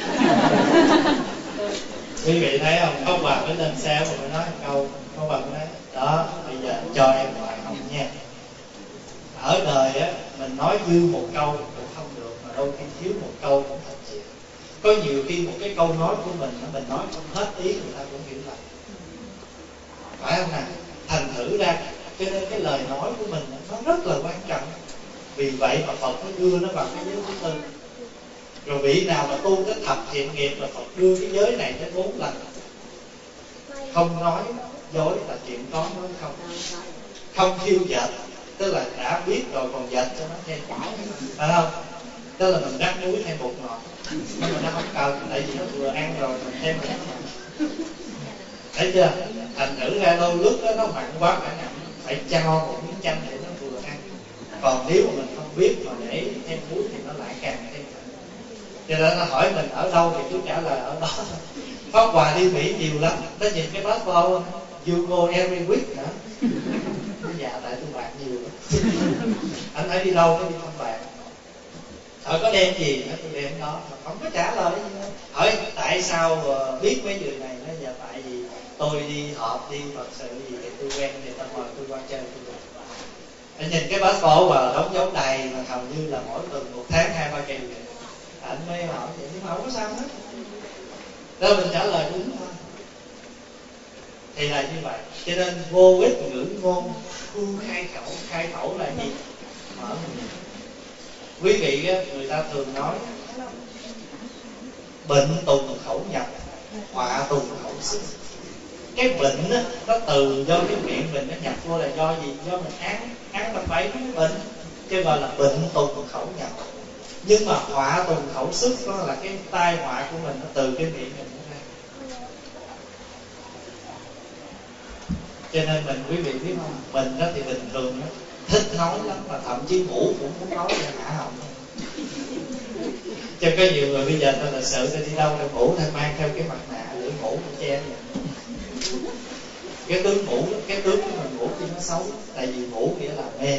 Quý vị thấy không? Pháp Hòa mới lên xe mà mới nói một câu. Pháp Hòa mới nói đó, bây giờ cho em ngoại không nha. Ở đời á, mình nói dư một câu cũng không được, mà đôi khi thiếu một câu cũng thật sự. Có nhiều khi một cái câu nói của mình nói không hết ý người ta cũng hiểu lầm, phải không nào? Thành thử ra cho nên cái lời nói của mình nó rất là quan trọng. Vì vậy mà Phật mới đưa nó vào cái giới thứ tư. Rồi vị nào mà tu cái thập thiện nghiệp là Phật đưa cái giới này tới 4 lần. Không nói dối là chuyện có nói không. Không thiêu dệt, tức là đã biết rồi còn dệt cho nó thêm, phải không? Tức là mình rắc muối thêm bột ngọt, nhưng mà nó không cần, tại vì nó vừa ăn rồi mình thêm một ngọt. Thấy chưa? Thành thử ra đôi lúc đó, nó mặn quá cả nặng, phải cho một miếng chanh để nó vừa ăn. Còn nếu mà mình không biết mà để thêm muối thì nó lại càng thêm mặn. Cho nên nó hỏi mình ở đâu thì cứ trả lời ở đó. Pháp Hòa đi Mỹ nhiều lắm, nó nhìn cái passport không? You go every week hả? Dạ tại tôi bạc nhiều lắm. Anh phải đi đâu mới đi thăm bạn. Hỏi có đem gì nữa tôi đem đó, mà không có trả lời gì nữa. Hỏi tại sao biết mấy người này? Nó giờ tại vì tôi đi họp đi Phật sự gì thì tôi quen thì ta mời tôi qua chơi tôi. Anh nhìn cái passport và đóng dấu đầy mà hầu như là mỗi tuần 1 tháng 2-3 kỳ vậy. Anh mới hỏi vậy nhưng mà không có sao hết. Đó mình trả lời đúng thôi. Thì là như vậy. Cho nên vô ích ngữ ngôn, hưu khai khẩu là gì? Mở miệng. Quý vị người ta thường nói bệnh tùng khẩu nhập, họa tùng khẩu xuất. Cái bệnh á, nó từ do cái miệng mình nó nhập vô là do gì? Do mình ăn tầm bậy nó mới bệnh, chứ gọi là bệnh tùng khẩu nhập. Nhưng mà họa tùng khẩu xuất đó là cái tai họa của mình nó từ cái miệng mình nó ra. Cho nên mình quý vị biết không, mình đó thì bình thường đó, thích nói lắm, mà thậm chí ngủ cũng muốn nói cho hả họng. Cho có nhiều người bây giờ ta là sợ ta đi đâu ta ngủ ta mang theo cái mặt nạ lưỡi ngủ che vậy. Cái tướng ngủ, cái tướng của mình ngủ thì nó xấu, tại vì ngủ nghĩa là mê,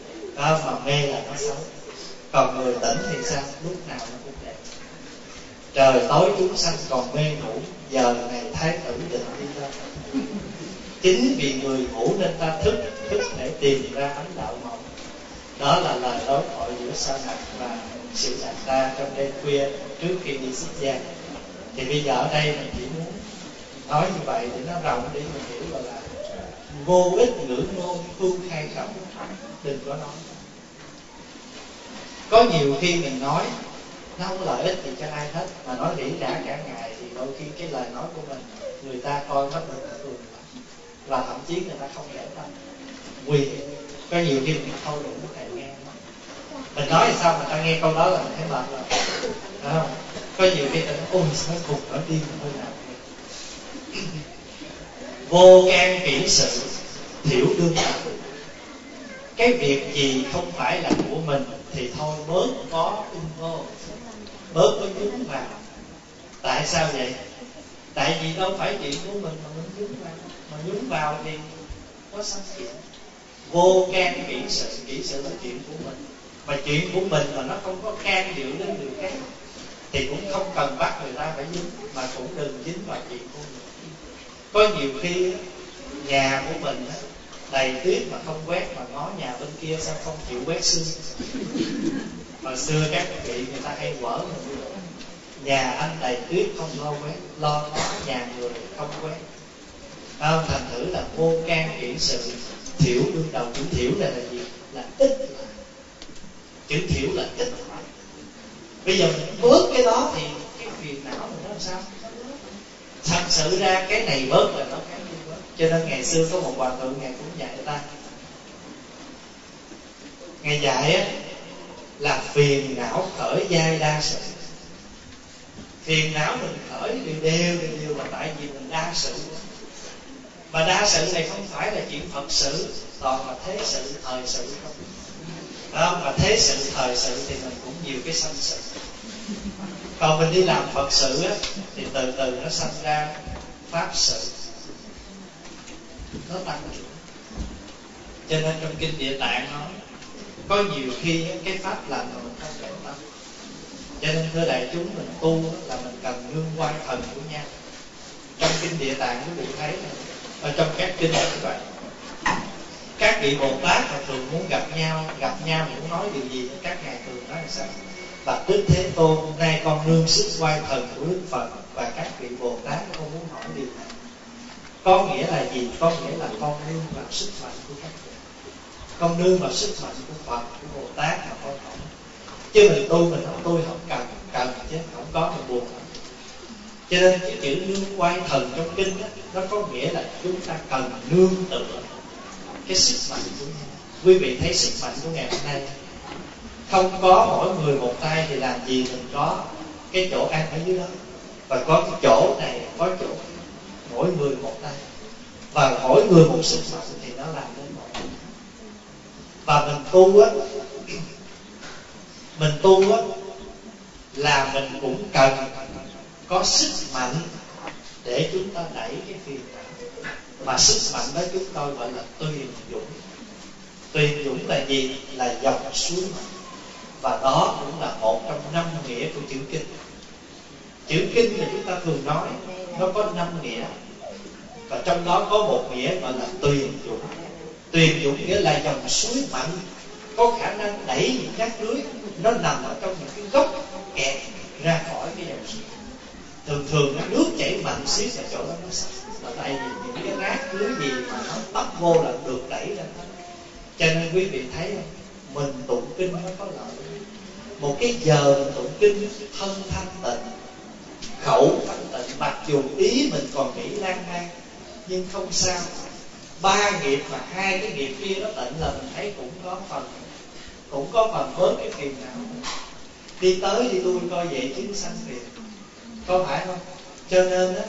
mà mê là nó xấu. Còn người tỉnh thì sao? Lúc nào nó cũng đẹp. Trời tối chúng sanh còn mê ngủ, giờ này thái tử định đi đâu. Chính vì người ngủ nên ta thức để tìm ra ánh đạo mộng. Đó là lời đối thoại giữa Sa Đạt và Sự Đạt Ta trong đêm khuya trước khi đi xuất gia. Thì bây giờ ở đây mình chỉ muốn nói như vậy để nó rộng đi, mình hiểu gọi là vô ích ngữ ngôn khu khai khẩu, đừng có nói. Có nhiều khi mình nói nó không có lợi ích gì cho ai hết, mà nói rỉ rả cả ngày thì đôi khi cái lời nói của mình người ta coi nó bình thường và thậm chí người ta không để tâm. Nguy hiểm. Có nhiều khi mình thôi đủ thầy nghe, mình nói thì sao mà ta nghe câu đó là mình thấy mệt rồi, phải không? Có nhiều khi ta nói ôi sao cùng nói điên thôi nào. Vô can kỹ sự, thiểu đương đạo. Cái việc gì không phải là của mình thì thôi bớt có vô, bớt có nhúng vào. Tại sao vậy? Tại vì đâu phải chuyện của mình mà mình nhúng vào. Mà nhúng vào thì có sao chuyện. Vô can kỹ sự là chuyện của mình. Mà chuyện của mình mà nó không có can dự đến người khác thì cũng không cần bắt người ta phải dính, mà cũng đừng dính vào chuyện của mình. Có nhiều khi nhà của mình đầy tuyết mà không quét, mà ngó nhà bên kia sao không chịu quét sương. Hồi xưa các vị người ta hay quở mình, nhà anh đầy tuyết không lo quét, lo ngó nhà người không quét. Thành thử là vô can kỹ sự, thiểu đương đầu. Chữ thiểu là gì? Là ít. Chữ thiểu là ít. Bây giờ mình bớt cái đó thì cái phiền não mình nó làm sao? Thật sự ra cái này bớt là nó khác đi bớt. Cho nên ngày xưa có một hòa thượng, ngài cũng dạy ta. Ngài dạy á là phiền não khởi giai đa sự. Phiền não mình khởi đều là tại vì mình đa sự. Mà đa sự này không phải là chuyện Phật sự, toàn là thế sự, thời sự không. Mà thế sự, thời sự thì mình cũng nhiều cái sanh sự. Còn mình đi làm Phật sự á, thì từ từ nó sanh ra Pháp sự, nó tăng trưởng. Cho nên trong Kinh Địa Tạng nói có nhiều khi cái Pháp lành mà mình không để tâm. Cho nên thưa đại chúng, mình tu là mình cần nương quay thần của nhau. Trong Kinh Địa Tạng quý vị thấy này, ở trong các kinh như vậy, các vị Bồ Tát mà thường muốn gặp nhau muốn nói điều gì, các ngài thường nói là sao? Bạch Đức Thế Tôn, nay con nương sức quay thần của Đức Phật và các vị Bồ Tát con muốn hỏi điều này. Có nghĩa là gì? Có nghĩa là con nương vào sức mạnh của các vị, con nương vào sức mạnh của Phật, của Bồ Tát mà con hỏi. Chứ mình tu mình không tu không cần chứ không có mình buồn. Cho nên cái chữ nương quay thần trong kinh đó, nó có nghĩa là chúng ta cần nương tựa cái sức mạnh của nhau. Quý vị thấy sức mạnh của ngày hôm nay, không có mỗi người một tay thì làm gì mình có cái chỗ ăn ở dưới đó. Và có cái chỗ này, có chỗ mỗi người một tay, và mỗi người một sức mạnh thì nó làm nên một. Và mình tu á là mình cũng cần có sức mạnh để chúng ta đẩy cái phiền não. Mà sức mạnh đó chúng tôi gọi là tuyền dũng. Tuyền dũng là gì? Là dòng suối mạnh. Và đó cũng là một trong 5 nghĩa của chữ kinh. Chữ kinh mà chúng ta thường nói nó có 5 nghĩa, và trong đó có một nghĩa gọi là tuyền dũng. Tuyền dũng nghĩa là dòng suối mạnh, có khả năng đẩy những rác lưới nó nằm ở trong những cái gốc kẹt ra khỏi cái dòng suối. Thường nó nước chảy mạnh xíu là chỗ đó nó sạch, là tại vì những cái rác lưới gì mà nó tấp vô là được đẩy ra. Cho nên quý vị thấy không, mình tụng kinh nó có lợi. Một cái giờ mình tụng kinh, thân thanh tịnh, khẩu thanh tịnh, mặc dù ý mình còn nghĩ lan man nhưng không sao. 3 nghiệp mà 2 cái nghiệp kia nó tịnh là mình thấy cũng có phần bớt cái phiền não. Đi tới đi lui coi vậy chứ sanh phiền, có phải không? Cho nên á,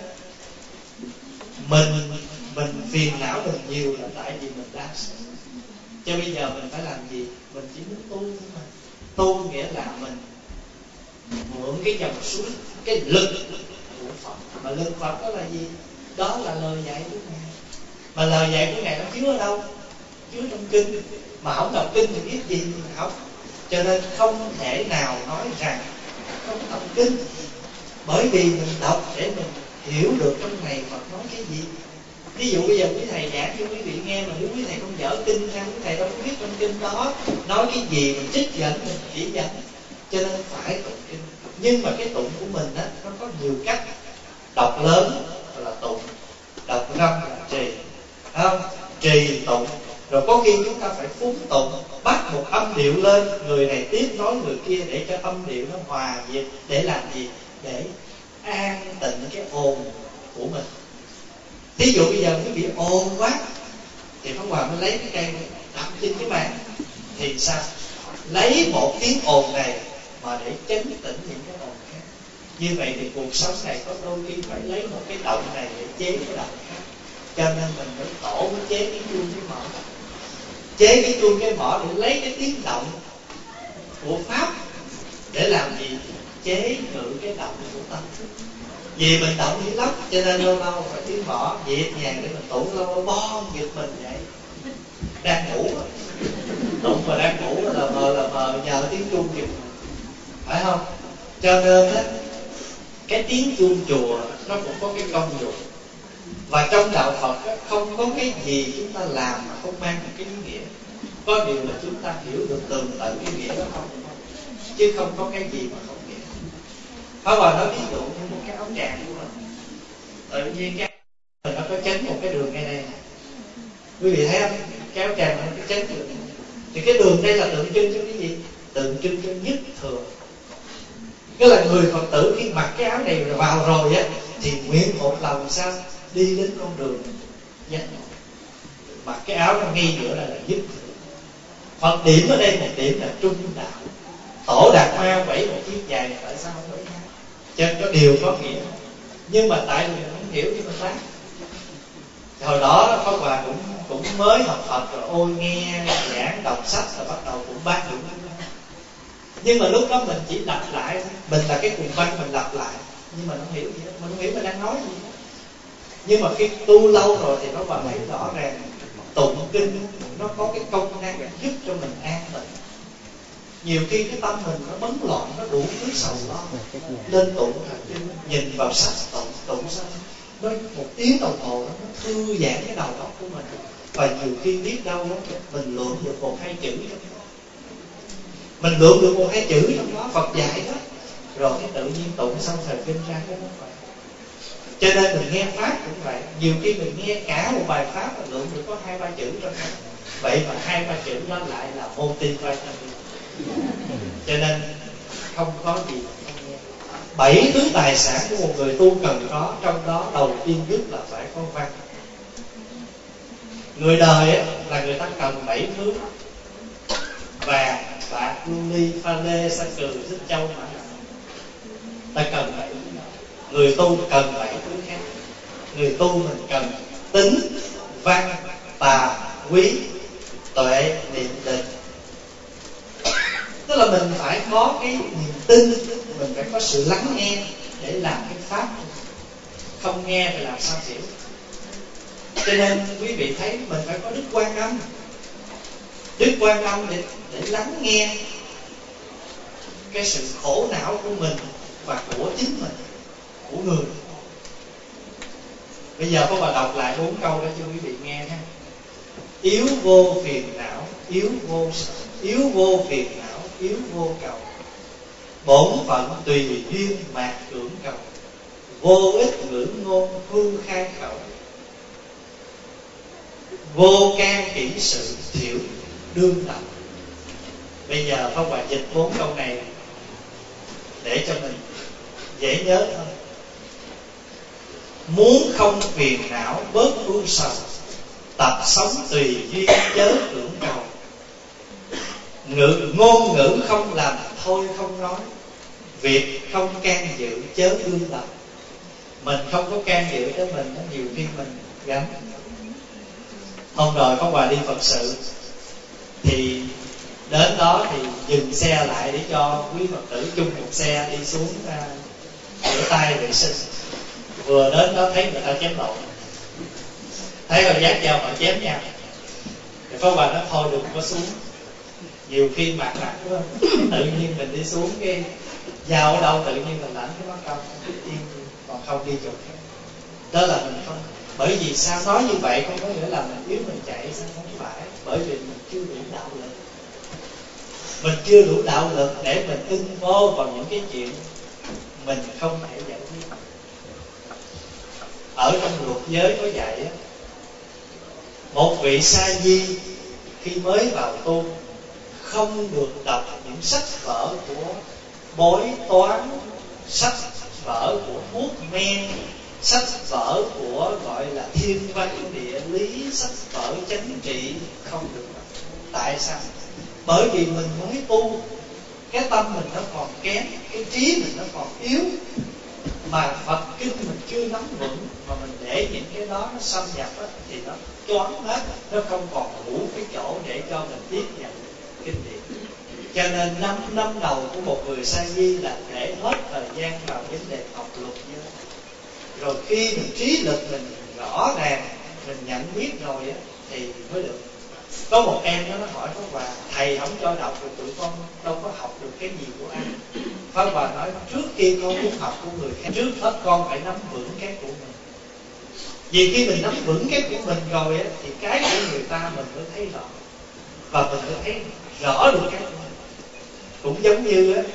mình phiền não mình nhiều là tại vì mình đa sự. Cho bây giờ mình phải làm gì? Mình chỉ muốn tu thôi. Tu nghĩa là mình mượn cái dòng suối, cái lực của Phật. Mà lực Phật đó là gì? Đó là lời dạy của Ngài. Mà lời dạy của Ngài nó chứa ở đâu? Chứa trong kinh. Mà không đọc kinh thì biết gì học. Cho nên không thể nào nói rằng không đọc kinh Bởi vì mình đọc để mình hiểu được trong này Phật nói cái gì. Ví dụ bây giờ quý thầy giảng cho quý vị nghe, mà nếu quý thầy không dở kinh ra, quý thầy đâu có biết trong kinh đó nói cái gì, mình trích dẫn, mình chỉ dẫn. Cho nên phải tụng kinh. Nhưng mà cái tụng của mình á, nó có nhiều cách. Đọc lớn là tụng, đọc ngâm là trì, không? Trì tụng. Rồi có khi chúng ta phải phúng tụng, bắt một âm điệu lên, người này tiếp nói người kia để cho âm điệu nó hòa nhịp. Để làm gì? Để an tịnh cái ồn của mình. Ví dụ bây giờ quý vị ồn quá thì Pháp Hòa mới lấy cái cây đập trên cái bàn. Thì sao? Lấy một tiếng ồn này mà để chấn tĩnh những cái ồn khác. Như vậy thì cuộc sống này có đôi khi phải lấy một cái động này để chế cái động khác. Cho nên mình phải tổ mới chế cái chuông cái mõ. Chế cái chuông cái mõ để lấy cái tiếng động của Pháp để làm gì? Chế ngự cái động của tâm. Vì mình động dữ lắm, cho nên lâu lâu phải tiếng mõ nhẹ nhàng để mình tụng, lâu lâu bon giật mình vậy. Đang ngủ tụng mà đang ngủ là mờ nhờ tiếng chuông giật mình, phải không? Cho nên á, cái tiếng chuông chùa nó cũng có cái công dụng. Và trong đạo Phật á, không có cái gì chúng ta làm mà không mang một cái ý nghĩa. Có điều là chúng ta hiểu được tường tận cái nghĩa đó không? Chứ không có cái gì mà không nghĩa. Pháp Hòa nói ví dụ như một cái áo tràng của mình, tự nhiên cái mình nó có chấn một cái đường ngay đây. Quý vị thấy không? Cái áo tràng nó có chấn đường. Thì cái đường đây là tượng trưng cho cái gì? Tượng trưng cho nhất thừa. Tức là người Phật tử khi mặc cái áo này rồi vào rồi á, thì nguyện một lòng sao? Đi đến con đường giác ngộ. Mặc cái áo nó ngay giữa là nhất thừa. Phật điểm ở đây một điểm là trung đạo. Tổ Đạt Ma vẫy một chiếc dài, tại sao không vẫy hai? Cho có điều có nghĩa. Nhưng mà tại vì mình không hiểu thì mình bác. Hồi đó Pháp Hòa cũng mới học Phật rồi, ôi nghe giảng đọc sách rồi bắt đầu cũng bác được. Nhưng mà lúc đó mình chỉ lặp lại, mình là cái cùng văn mình lặp lại, nhưng mà không hiểu gì hết, mình không hiểu mình đang nói gì hết. Nhưng mà khi tu lâu rồi thì Pháp Hòa thấy rõ ràng tụng kinh nó có cái công năng giúp cho mình an tịnh. Nhiều khi cái tâm mình nó bấn loạn, nó đủ thứ sầu lo, lên tụng thành kinh, nhìn vào sách tụng sao nó một tiếng đồng hồ đó, nó thư giãn cái đầu óc của mình. Và nhiều khi biết đâu đó, mình lượm được một hai chữ trong đó, mình lượm được một hai chữ trong đó Phật dạy đó, rồi cái tự nhiên tụng xong thời kinh ra cái nó vậy. Cho nên mình nghe pháp cũng vậy, nhiều khi mình nghe cả một bài pháp mà lượm được có hai ba chữ trong đó. Vậy mà hai ba chữ đó lại là multivitamin. Cho nên không có gì không nghe. 7 thứ tài sản của một người tu cần có, trong đó đầu tiên nhất là phải có văn. Người đời ấy, là người ta cần 7 thứ: vàng, bạc, lưu ly, pha lê, sa cừ, xích châu mà ta cần 7 thứ. Người tu cần 7 thứ khác. Người tu mình cần tính, văn, tà, quý, tuệ, niệm, định. Tức là mình phải có cái niềm tin, mình phải có sự lắng nghe để làm cái pháp. Không nghe thì làm sao hiểu. Cho nên quý vị thấy mình phải có Đức Quan Âm. Đức Quan Âm để lắng nghe cái sự khổ não của mình và của chính mình, của người. Bây giờ có bà đọc lại 4 câu đó cho quý vị nghe ha. Yếu vô phiền não, yếu vô sợ, yếu vô phiền não, yếu vô cầu. Bổn phận tùy duyên mạt cưỡng cầu, vô ích ngữ ngôn hư khai khẩu. Vô can kỹ sự thiểu đương tập. Bây giờ Pháp Hòa dịch 4 câu này để cho mình dễ nhớ thôi. Muốn không phiền não bớt ưu sầu, tập sống tùy duyên chớ cưỡng cầu. Ngôn ngữ không làm thôi không nói, việc không can dự chớ đương tập. Mình không có can dự tới mình, nhiều khi mình gánh. Hôm rồi Pháp Hòa đi Phật sự, thì đến đó thì dừng xe lại để cho quý Phật tử chung một xe đi xuống rửa tay vệ sinh. Vừa đến đó thấy người ta chém lộn, thấy rồi dắt nhau họ chém nhau, thì Pháp Hòa nói thôi đừng có xuống. Nhiều khi mặt quá, tự nhiên mình đi xuống cái vào đâu tự nhiên mình lãnh cái mắc công yên, còn không đi chỗ khác. Đó là mình không. Bởi vì sao nói như vậy không có nghĩa là mình yếu mình chạy, sao không phải. Bởi vì mình chưa đủ đạo lực. Mình chưa đủ đạo lực để mình ưng vô vào những cái chuyện mình không thể giải quyết. Ở trong luật giới có dạy á, một vị sa di khi mới vào tu không được đọc những sách vở của bói toán, sách vở của thuốc men, sách vở của gọi là thiên văn địa lý, sách vở chánh trị, không được đọc. Tại sao? Bởi vì mình mới tu, cái tâm mình nó còn kém, cái trí mình nó còn yếu, mà Phật kinh mình chưa nắm vững, mà mình để những cái đó nó xâm nhập á, thì nó choáng hết, nó không còn đủ cái chỗ để cho mình tiếp nhận kinh điển. Cho nên 5 năm đầu của một người sa di là để hết thời gian vào vấn đề học luật giới. Rồi khi mình trí lực mình rõ ràng, mình nhận biết rồi á, thì mới được. Có một em nó hỏi Pháp Hòa, thầy không cho đọc rồi tụi con đâu có học được cái gì của anh. Pháp Hòa nói trước khi con muốn học của người khác, trước hết con phải nắm vững cái của mình. Vì khi mình nắm vững cái của mình rồi á, thì cái của người ta mình mới thấy rõ, và mình mới thấy rõ được cái của mình. Cũng giống như á,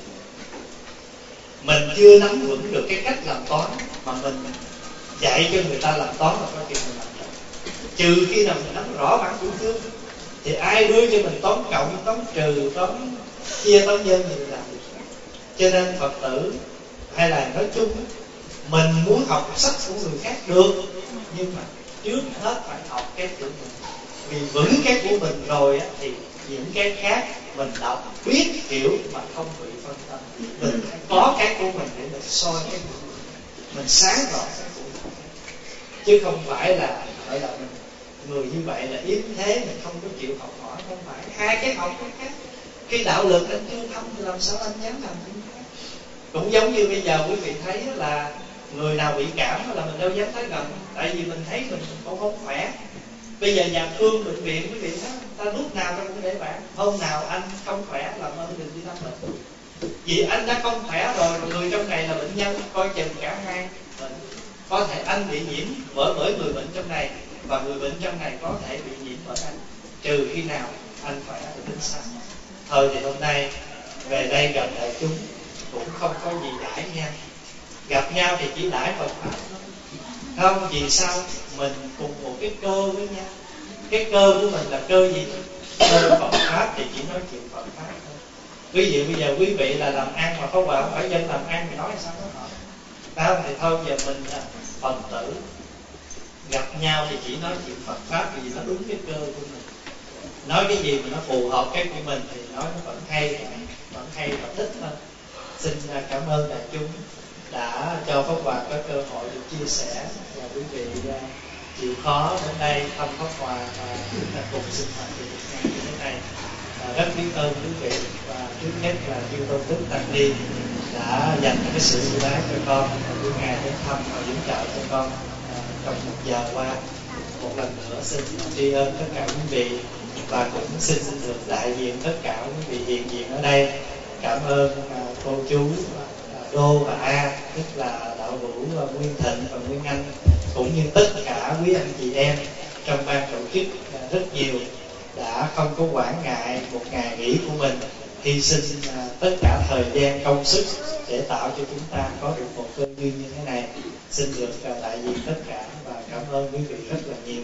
mình chưa nắm vững được cái cách làm toán, mà mình dạy cho người ta làm toán là có chuyện mình làm được. Trừ khi nào mình nắm rõ bản chủ trương, thì ai đưa cho mình toán cộng, toán trừ, toán chia, toán nhân thì mình làm được. Cho nên Phật tử hay là nói chung, mình muốn học sách của người khác được, nhưng mà trước hết phải học cái của mình. Vì vững cái của mình rồi á, thì những cái khác mình đọc biết hiểu mà không bị phân tâm. Mình có cái của mình để mình soi cái của mình sáng rõ cái của mình, chứ không phải là gọi là mình người như vậy là yếu thế, mình không có chịu học hỏi. Không phải, hai cái học cái khác. Cái đạo lực anh chưa thâm thì làm sao anh dám làm chuyện khác. Cũng giống như bây giờ quý vị thấy là người nào bị cảm là mình đâu dám tới gần, tại vì mình thấy mình cũng không khỏe. Bây giờ nhà thương bệnh viện quý vị thấy ta lúc nào ta cũng để bạn, hôm nào anh không khỏe làm ơn đừng đi thăm bệnh. Vì anh đã không khỏe rồi, người trong này là bệnh nhân, coi chừng cả hai bệnh. Có thể anh bị nhiễm bởi người bệnh trong này, và người bệnh trong này có thể bị nhiễm bởi anh, trừ khi nào anh khỏe thì tính sao. Thôi thì hôm nay về đây gặp đại chúng cũng không có gì đãi nhau, gặp nhau thì chỉ đãi Phật pháp thôi. Không, vì sao? Mình cùng một cái cơ với nhau. Cái cơ của mình là cơ gì? Cơ Phật pháp, thì chỉ nói chuyện Phật pháp thôi. Ví dụ bây giờ quý vị là làm ăn mà có quả không phải dân làm ăn thì nói sao nó hợp. Đó, thì thôi giờ mình là Phật tử gặp nhau thì chỉ nói chuyện Phật pháp, vì nó đúng cái cơ của mình. Nói cái gì mà nó phù hợp cái của mình thì nói nó vẫn hay và thích hơn. Xin cảm ơn đại chúng đã cho Pháp Hòa có cơ hội được chia sẻ, và quý vị chịu khó đến đây thăm Pháp Hòa và cùng sinh hoạt trong một ngày như thế này. Rất biết ơn quý vị, và trước hết là chư tôn đức tăng ni đã dành cái sự ưu ái cho con, và quý ngài đến thăm và dưỡng trợ cho con trong một giờ qua. Một lần nữa xin tri ân tất cả quý vị, và cũng xin được đại diện tất cả quý vị hiện diện ở đây cảm ơn cô chú Đô và A, tức là đạo hữu Nguyên Thịnh và Nguyên Anh, cũng như tất cả quý anh chị em trong ban tổ chức rất nhiều đã không có quản ngại một ngày nghỉ của mình, hy sinh tất cả thời gian công sức để tạo cho chúng ta có được một cơ duyên như thế này. Xin được đại diện tất cả và cảm ơn quý vị rất là nhiều.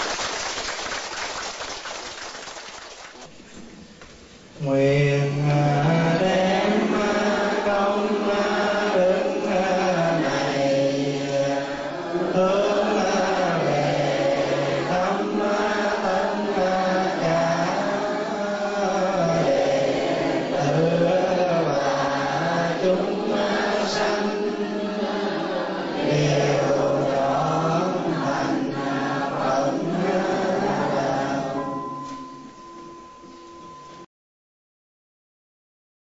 Nguyện